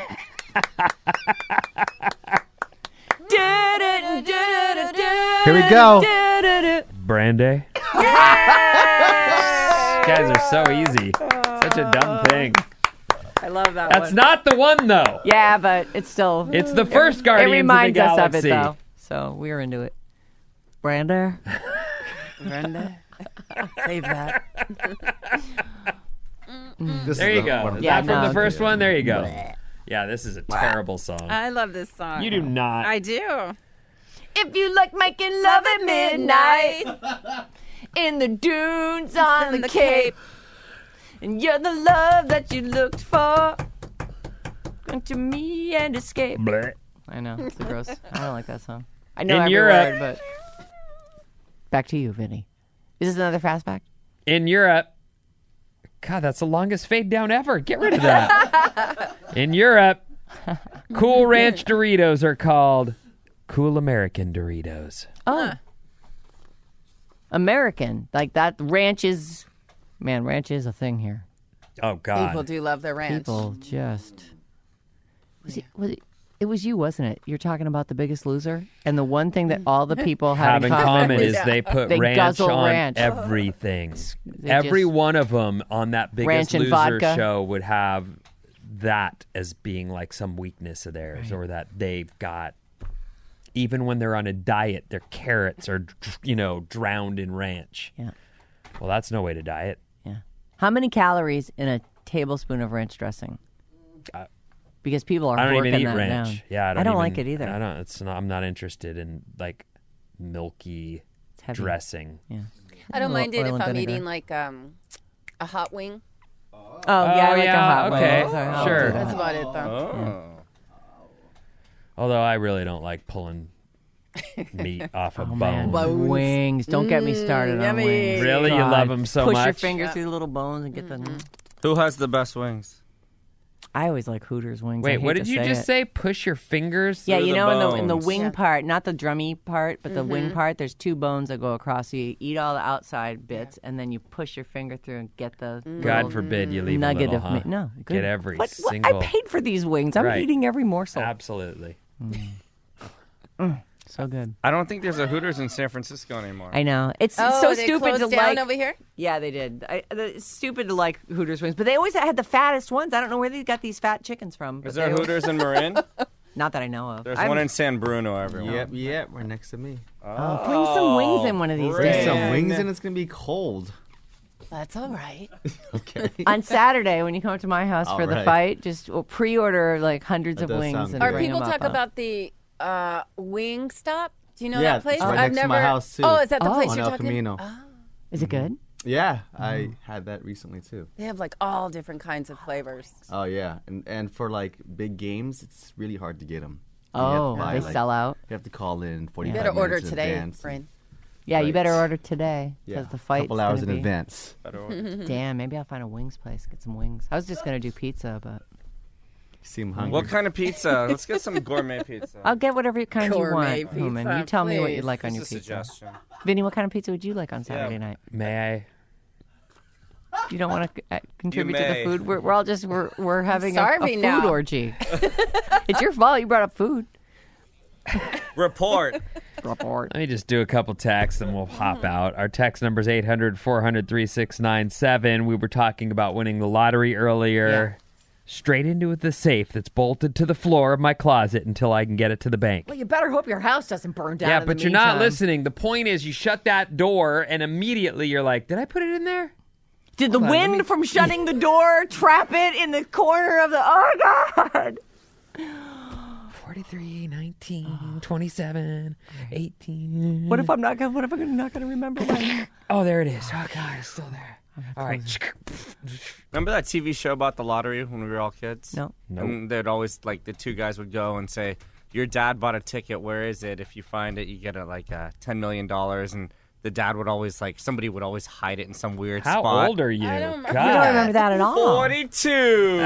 [SPEAKER 7] Here we go.
[SPEAKER 8] Brandy. Guys are so easy. Such a dumb thing.
[SPEAKER 4] I love that
[SPEAKER 8] That's
[SPEAKER 4] one.
[SPEAKER 8] not the one, though.
[SPEAKER 4] Yeah, but it's still.
[SPEAKER 8] It's the first
[SPEAKER 4] It
[SPEAKER 8] Guardians
[SPEAKER 4] reminds
[SPEAKER 8] of the
[SPEAKER 4] us of
[SPEAKER 8] Galaxy.
[SPEAKER 4] it, though. So we're into it. Brenda. Brenda. Save that.
[SPEAKER 7] This
[SPEAKER 8] There
[SPEAKER 7] is
[SPEAKER 8] you
[SPEAKER 7] the
[SPEAKER 8] go.
[SPEAKER 7] one-
[SPEAKER 8] Is
[SPEAKER 4] Yeah,
[SPEAKER 8] that from
[SPEAKER 4] no.
[SPEAKER 8] the first one? There you go. Yeah, this is a terrible song.
[SPEAKER 6] I love this song.
[SPEAKER 8] You do not.
[SPEAKER 6] I do.
[SPEAKER 4] If you like making love at midnight in the dunes on
[SPEAKER 6] in
[SPEAKER 4] the,
[SPEAKER 6] the
[SPEAKER 4] Cape, and you're the love that you looked for, come to me and escape.
[SPEAKER 8] Bleh.
[SPEAKER 4] I know, it's gross. I don't like that song. I know
[SPEAKER 8] In
[SPEAKER 4] every
[SPEAKER 8] Europe-
[SPEAKER 4] word, but back to you, Vinny. Is this another fast fact?
[SPEAKER 8] In Europe, God, that's the longest fade down ever. Get rid of that. In Europe, Cool Ranch Doritos are called Cool American Doritos.
[SPEAKER 4] Oh, American, like that. Ranch is, man, ranch is a thing here.
[SPEAKER 8] Oh, God.
[SPEAKER 6] People do love their ranch.
[SPEAKER 4] People just. Was it, was it, it was you, wasn't it? You're talking about The Biggest Loser, and the one thing that all the people had
[SPEAKER 8] Have in common
[SPEAKER 4] was
[SPEAKER 8] is they put
[SPEAKER 4] they
[SPEAKER 8] ranch
[SPEAKER 4] guzzle
[SPEAKER 8] on
[SPEAKER 4] ranch.
[SPEAKER 8] everything.
[SPEAKER 4] They
[SPEAKER 8] Every
[SPEAKER 4] just-
[SPEAKER 8] one of them on that Biggest
[SPEAKER 4] Ranch and
[SPEAKER 8] Loser
[SPEAKER 4] vodka.
[SPEAKER 8] show would have that as being like some weakness of theirs, or that they've got. Even when they're on a diet, their carrots are, you know, drowned in ranch.
[SPEAKER 4] Yeah.
[SPEAKER 8] Well, that's no way to diet.
[SPEAKER 4] Yeah. How many calories in a tablespoon of ranch dressing?
[SPEAKER 8] Uh,
[SPEAKER 4] Because people are
[SPEAKER 8] I don't
[SPEAKER 4] working
[SPEAKER 8] even eat
[SPEAKER 4] that
[SPEAKER 8] ranch.
[SPEAKER 4] down.
[SPEAKER 8] Yeah, I don't,
[SPEAKER 4] I don't
[SPEAKER 8] even-
[SPEAKER 4] like it either.
[SPEAKER 8] I don't. It's not. I'm not interested in like milky
[SPEAKER 4] It's heavy.
[SPEAKER 8] dressing.
[SPEAKER 4] Yeah.
[SPEAKER 6] I don't
[SPEAKER 4] A little
[SPEAKER 6] mind it
[SPEAKER 4] oil
[SPEAKER 6] if
[SPEAKER 4] and
[SPEAKER 6] I'm
[SPEAKER 4] vinegar.
[SPEAKER 6] eating like um, a hot wing.
[SPEAKER 4] Oh, yeah, I like
[SPEAKER 8] yeah,
[SPEAKER 4] a hot one.
[SPEAKER 8] okay,
[SPEAKER 4] Sorry, I'll
[SPEAKER 8] sure.
[SPEAKER 4] do that.
[SPEAKER 6] That's about it, though.
[SPEAKER 5] Oh.
[SPEAKER 8] Although I really don't like pulling meat off of
[SPEAKER 4] Oh, man.
[SPEAKER 8] bones.
[SPEAKER 4] Wings. Don't get me started on
[SPEAKER 6] yummy.
[SPEAKER 4] wings.
[SPEAKER 8] Really? You
[SPEAKER 4] God.
[SPEAKER 8] love 'em so
[SPEAKER 4] Push your
[SPEAKER 8] much?
[SPEAKER 4] fingers through the little bones and get the...
[SPEAKER 5] Who has the best wings?
[SPEAKER 4] I always like Hooters wings. I
[SPEAKER 8] Wait,
[SPEAKER 4] hate
[SPEAKER 8] what
[SPEAKER 4] to
[SPEAKER 8] did you
[SPEAKER 4] say
[SPEAKER 8] just
[SPEAKER 4] it.
[SPEAKER 8] say? Push your fingers
[SPEAKER 4] Yeah,
[SPEAKER 8] through
[SPEAKER 4] you
[SPEAKER 8] the
[SPEAKER 4] know, in the in the
[SPEAKER 8] bones.
[SPEAKER 4] wing
[SPEAKER 6] Yeah.
[SPEAKER 4] part, not the drummy part, but the wing part. There's two bones that go across. So you eat all the outside bits, and then you push your finger through and get the
[SPEAKER 8] God
[SPEAKER 4] little
[SPEAKER 8] forbid you leave
[SPEAKER 4] nugget
[SPEAKER 8] a little,
[SPEAKER 4] of
[SPEAKER 8] huh?
[SPEAKER 4] meat. No, good.
[SPEAKER 8] Get every
[SPEAKER 4] What- what-
[SPEAKER 8] single.
[SPEAKER 4] I paid for these wings. I'm
[SPEAKER 8] Right.
[SPEAKER 4] eating every morsel.
[SPEAKER 8] Absolutely.
[SPEAKER 4] So good.
[SPEAKER 5] I don't think there's a Hooters in San Francisco anymore.
[SPEAKER 4] I know. It's
[SPEAKER 6] Oh,
[SPEAKER 4] so
[SPEAKER 6] they
[SPEAKER 4] stupid
[SPEAKER 6] closed
[SPEAKER 4] to
[SPEAKER 6] down
[SPEAKER 4] like.
[SPEAKER 6] over here?
[SPEAKER 4] Yeah, they did. I, the, it's stupid to like Hooters wings, but they always had the fattest ones. I don't know where they got these fat chickens from. but
[SPEAKER 5] Is there
[SPEAKER 4] they always-
[SPEAKER 5] Hooters in Marin?
[SPEAKER 4] Not that I know of.
[SPEAKER 5] There's
[SPEAKER 4] I'm-
[SPEAKER 5] one in San Bruno, everyone.
[SPEAKER 7] Yep, yep, right next to me.
[SPEAKER 4] Oh, bring some wings in one of these
[SPEAKER 5] great.
[SPEAKER 4] days.
[SPEAKER 7] Some wings and it's gonna be cold.
[SPEAKER 6] That's all right.
[SPEAKER 7] Okay.
[SPEAKER 4] On Saturday, when you come up to my house
[SPEAKER 7] All
[SPEAKER 4] for the
[SPEAKER 7] right.
[SPEAKER 4] fight, just well, pre-order like hundreds
[SPEAKER 7] That
[SPEAKER 4] of
[SPEAKER 7] does
[SPEAKER 4] wings.
[SPEAKER 7] sound
[SPEAKER 4] And
[SPEAKER 7] good.
[SPEAKER 6] Are
[SPEAKER 4] bring
[SPEAKER 6] people
[SPEAKER 4] them
[SPEAKER 6] talk
[SPEAKER 4] up.
[SPEAKER 6] about the uh, Wing Stop? Do you know
[SPEAKER 7] Yeah,
[SPEAKER 6] that place?
[SPEAKER 7] it's right
[SPEAKER 6] I've
[SPEAKER 7] next to
[SPEAKER 6] never.
[SPEAKER 7] my house, too.
[SPEAKER 6] Oh, is that the
[SPEAKER 4] Oh.
[SPEAKER 6] place
[SPEAKER 7] On
[SPEAKER 6] you're
[SPEAKER 7] El
[SPEAKER 6] talking?
[SPEAKER 7] Camino.
[SPEAKER 6] Oh,
[SPEAKER 4] Is it good?
[SPEAKER 7] Yeah, I had that recently too.
[SPEAKER 6] they have like all different kinds of flavors.
[SPEAKER 7] Oh yeah, and and for like big games, it's really hard to get them.
[SPEAKER 4] Oh, they sell out.
[SPEAKER 7] You have to call in forty-five
[SPEAKER 6] You better order
[SPEAKER 7] minutes in
[SPEAKER 6] today,
[SPEAKER 7] advance.
[SPEAKER 6] Brain.
[SPEAKER 4] Yeah, you
[SPEAKER 7] Right.
[SPEAKER 4] better order today
[SPEAKER 7] Yeah,
[SPEAKER 4] because the fight.
[SPEAKER 7] a couple hours in advance.
[SPEAKER 4] Damn, maybe I'll find a wings place. Get some wings. I was just gonna do pizza, but
[SPEAKER 7] Seem hungry.
[SPEAKER 5] What kind of pizza? Let's get some gourmet pizza.
[SPEAKER 4] I'll get whatever kind you
[SPEAKER 6] Gourmet
[SPEAKER 4] want, Human.
[SPEAKER 6] pizza,
[SPEAKER 4] You tell me what you
[SPEAKER 6] please.
[SPEAKER 4] like on your
[SPEAKER 5] Just a
[SPEAKER 4] pizza.
[SPEAKER 5] suggestion.
[SPEAKER 4] Vinny, what kind of pizza would you like on Saturday
[SPEAKER 5] Yeah.
[SPEAKER 4] night?
[SPEAKER 8] May
[SPEAKER 4] You don't want to uh, contribute to the
[SPEAKER 5] may.
[SPEAKER 4] food. We're, we're all just we're we're having a, a
[SPEAKER 6] starving
[SPEAKER 4] food
[SPEAKER 6] now.
[SPEAKER 4] orgy. It's your fault. You brought up food.
[SPEAKER 5] Report.
[SPEAKER 4] Report.
[SPEAKER 8] Let me just do a couple texts and we'll hop out. Our text number is eight hundred, four hundred, thirty-six ninety-seven. We were talking about winning the lottery earlier. Straight into the safe that's bolted to the floor of my closet until I can get it to the bank.
[SPEAKER 4] Well, you better hope your house doesn't burn down.
[SPEAKER 8] Yeah,
[SPEAKER 4] in
[SPEAKER 8] but
[SPEAKER 4] the
[SPEAKER 8] you're not
[SPEAKER 4] meantime.
[SPEAKER 8] listening. The point is you shut that door and immediately you're like, did I put it in there?
[SPEAKER 4] Did the
[SPEAKER 8] Hold on, let
[SPEAKER 4] wind
[SPEAKER 8] me-
[SPEAKER 4] from shutting the door trap it in the corner of the? Oh God!
[SPEAKER 8] forty-three, nineteen, twenty-seven, eighteen.
[SPEAKER 4] What if I'm not gonna? What if I'm not gonna remember? My...
[SPEAKER 8] Oh, there it is. Oh, God, it's still there. All right.
[SPEAKER 5] Remember that T V show about the lottery when we were all kids?
[SPEAKER 4] No.
[SPEAKER 5] And they'd always, like, the two guys would go and say, your dad bought a ticket. Where is it? If you find it, you get, a, like, uh, ten million dollars. And the dad would always, like, somebody would always hide it in some weird
[SPEAKER 8] How
[SPEAKER 5] spot.
[SPEAKER 8] old are you?
[SPEAKER 6] I don't remember.
[SPEAKER 8] God.
[SPEAKER 4] You don't remember that at all.
[SPEAKER 5] forty-two.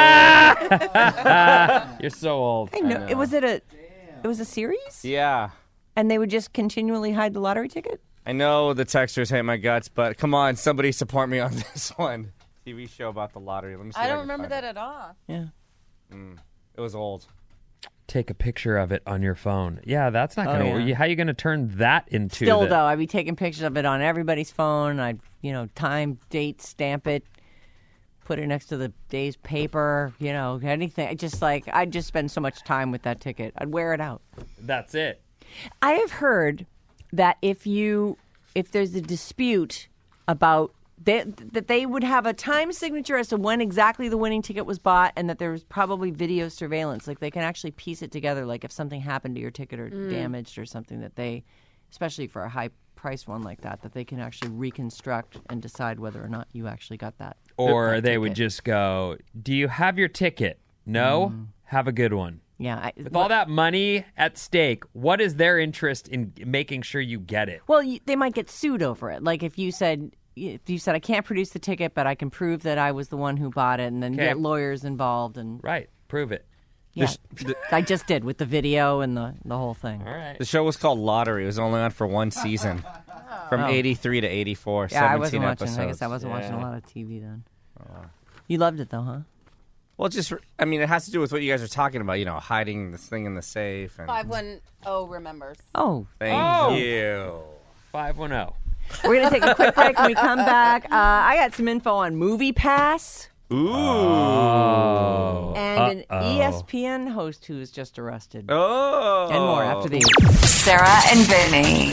[SPEAKER 8] Ah! You're so old.
[SPEAKER 4] I know.
[SPEAKER 5] know.
[SPEAKER 4] It was it a. It was a series,
[SPEAKER 5] Yeah.
[SPEAKER 4] and they would just continually hide the lottery ticket.
[SPEAKER 5] I know the texters hate my guts, but come on, somebody support me on this one. T V show about the lottery. Let me see.
[SPEAKER 6] I
[SPEAKER 5] if
[SPEAKER 6] don't
[SPEAKER 5] can
[SPEAKER 6] remember
[SPEAKER 5] find
[SPEAKER 6] that
[SPEAKER 5] it.
[SPEAKER 6] at all.
[SPEAKER 4] Yeah.
[SPEAKER 5] It was old.
[SPEAKER 8] Take a picture of it on your phone. Yeah, that's not
[SPEAKER 4] Oh,
[SPEAKER 8] going to
[SPEAKER 4] yeah.
[SPEAKER 8] work. How are you going to turn that into
[SPEAKER 4] Still
[SPEAKER 8] the-
[SPEAKER 4] though, I'd be taking pictures of it on everybody's phone. I'd you know time, date, stamp it, put it next to the day's paper. You know anything. Just like I'd just spend so much time with that ticket. I'd wear it out.
[SPEAKER 8] That's it.
[SPEAKER 4] I have heard that if you if there's a dispute about they, that they would have a time signature as to when exactly the winning ticket was bought, and that there was probably video surveillance. Like they can actually piece it together. Like if something happened to your ticket or damaged or something, that they, especially for a high priced one like that, that they can actually reconstruct and decide whether or not you actually got that.
[SPEAKER 8] Or
[SPEAKER 4] that
[SPEAKER 8] they would
[SPEAKER 4] ticket.
[SPEAKER 8] just go, do you have your ticket? No? Have a good one.
[SPEAKER 4] Yeah. I,
[SPEAKER 8] With all that money at stake, what is their interest in making sure you get it?
[SPEAKER 4] Well, you, they might get sued over it. Like if you said, if you said, I can't produce the ticket, but I can prove that I was the one who bought it, and then you
[SPEAKER 8] Okay.
[SPEAKER 4] get lawyers involved, and
[SPEAKER 8] Right. Prove it.
[SPEAKER 4] yeah, I just did with the video and the the whole thing.
[SPEAKER 8] All right.
[SPEAKER 5] The show was called Lottery. It was only on for one season, from
[SPEAKER 4] Oh.
[SPEAKER 5] eighty-three to eighty-four.
[SPEAKER 4] Yeah, I
[SPEAKER 5] seventeen
[SPEAKER 4] wasn't watching.
[SPEAKER 5] episodes.
[SPEAKER 4] I guess I wasn't watching a
[SPEAKER 5] Yeah.
[SPEAKER 4] lot of T V then. You loved it though, huh?
[SPEAKER 5] Well, just I mean, it has to do with what you guys are talking about. You know, hiding this thing in the safe. And
[SPEAKER 6] five one zero remembers.
[SPEAKER 4] Oh,
[SPEAKER 5] thank
[SPEAKER 8] Oh.
[SPEAKER 5] you.
[SPEAKER 8] five one zero.
[SPEAKER 4] we're gonna take a quick break. When we come back, uh, I got some info on Movie Pass
[SPEAKER 5] Ooh.
[SPEAKER 8] Oh.
[SPEAKER 4] and
[SPEAKER 8] Uh-oh.
[SPEAKER 4] an E S P N host who was just arrested,
[SPEAKER 5] Oh.
[SPEAKER 4] and more after these.
[SPEAKER 3] Sarah and Vinny.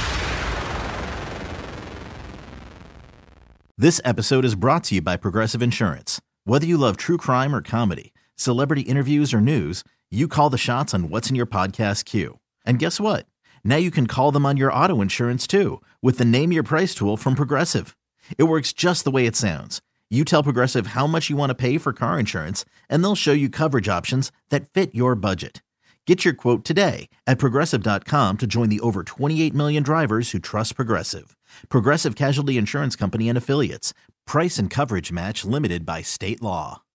[SPEAKER 10] This episode is brought to you by Progressive Insurance. Whether you love true crime or comedy, celebrity interviews or news, you call the shots on what's in your podcast queue. And guess what? Now you can call them on your auto insurance too with the Name Your Price tool from Progressive. It works just the way it sounds. You tell Progressive how much you want to pay for car insurance, and they'll show you coverage options that fit your budget. Get your quote today at Progressive dot com to join the over twenty-eight million drivers who trust Progressive. Progressive Casualty Insurance Company and Affiliates. Price and coverage match limited by state law.